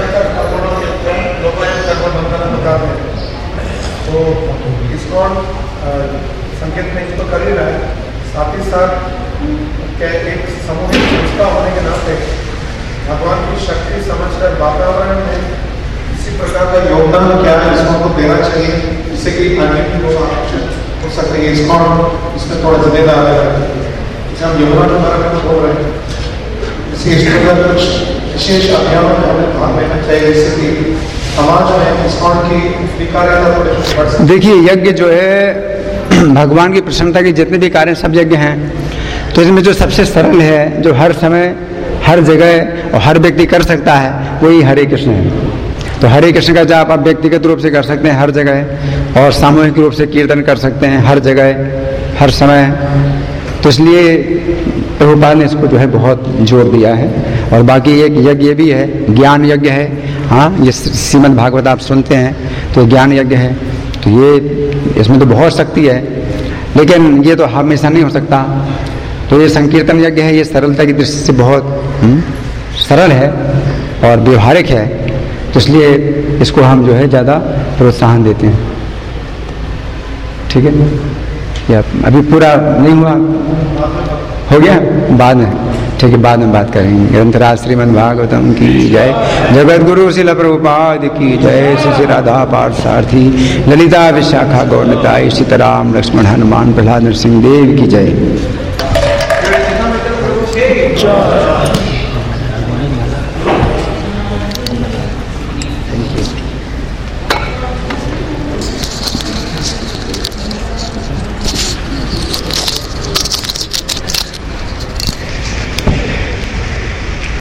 तो इसको संकेत में तो कर ही रहा है, साथ ही साथ एक सामूहिक संस्था होने के नाते भगवान की शक्ति समझकर वातावरण में किसी प्रकार का योगदान क्या है इसको तो देना चाहिए, जिससे कि अन्य भी लोग आकर्षित हो सकते हैं इस्कॉन इसमें थोड़ा जिम्मेदार है, जैसे हम यमुना के बारे में बोल रहे हैं, इसी इसके अंदर कुछ विशेष अभियानों में हमें भाग लेना चाहिए जिससे कि समाज में इस्कॉन की स्वीकार्यता थोड़ी बढ़ सके। देखिए, यज्ञ जो है भगवान की प्रसन्नता के जितने भी कार्य सब यज्ञ हैं, तो इसमें जो सबसे सरल है, जो हर समय हर जगह और हर व्यक्ति कर सकता है, वही हरे कृष्ण है। तो हरे कृष्ण का जाप आप व्यक्तिगत रूप से कर सकते हैं हर जगह, और सामूहिक रूप से कीर्तन कर सकते हैं हर जगह हर समय। तो इसलिए प्रभुपाद ने इसको जो है बहुत जोर दिया है। और बाकी एक यज्ञ भी है, ज्ञान यज्ञ है। हाँ, ये श्रीमद् भागवत आप सुनते हैं तो ज्ञान यज्ञ है, तो ये इसमें तो बहुत शक्ति है, लेकिन ये तो हमेशा नहीं हो सकता। तो ये संकीर्तन यज्ञ है, ये सरलता की दृष्टि से बहुत हुँ, सरल है और व्यवहारिक है, तो इसलिए इसको हम जो है ज़्यादा प्रोत्साहन देते हैं। ठीक है, या अभी पूरा नहीं हुआ, हो गया बाद में? ठीक है, बाद में बात करेंगे। ग्रंथराज श्रीमद् भागवतम की जय, जगत गुरु श्रील प्रभुपाद की जय, श्री श्री राधा पार्थसारथी ललिता विशाखा गौरताई सीताराम लक्ष्मण हनुमान प्रहलाद नरसिंह देव की जय।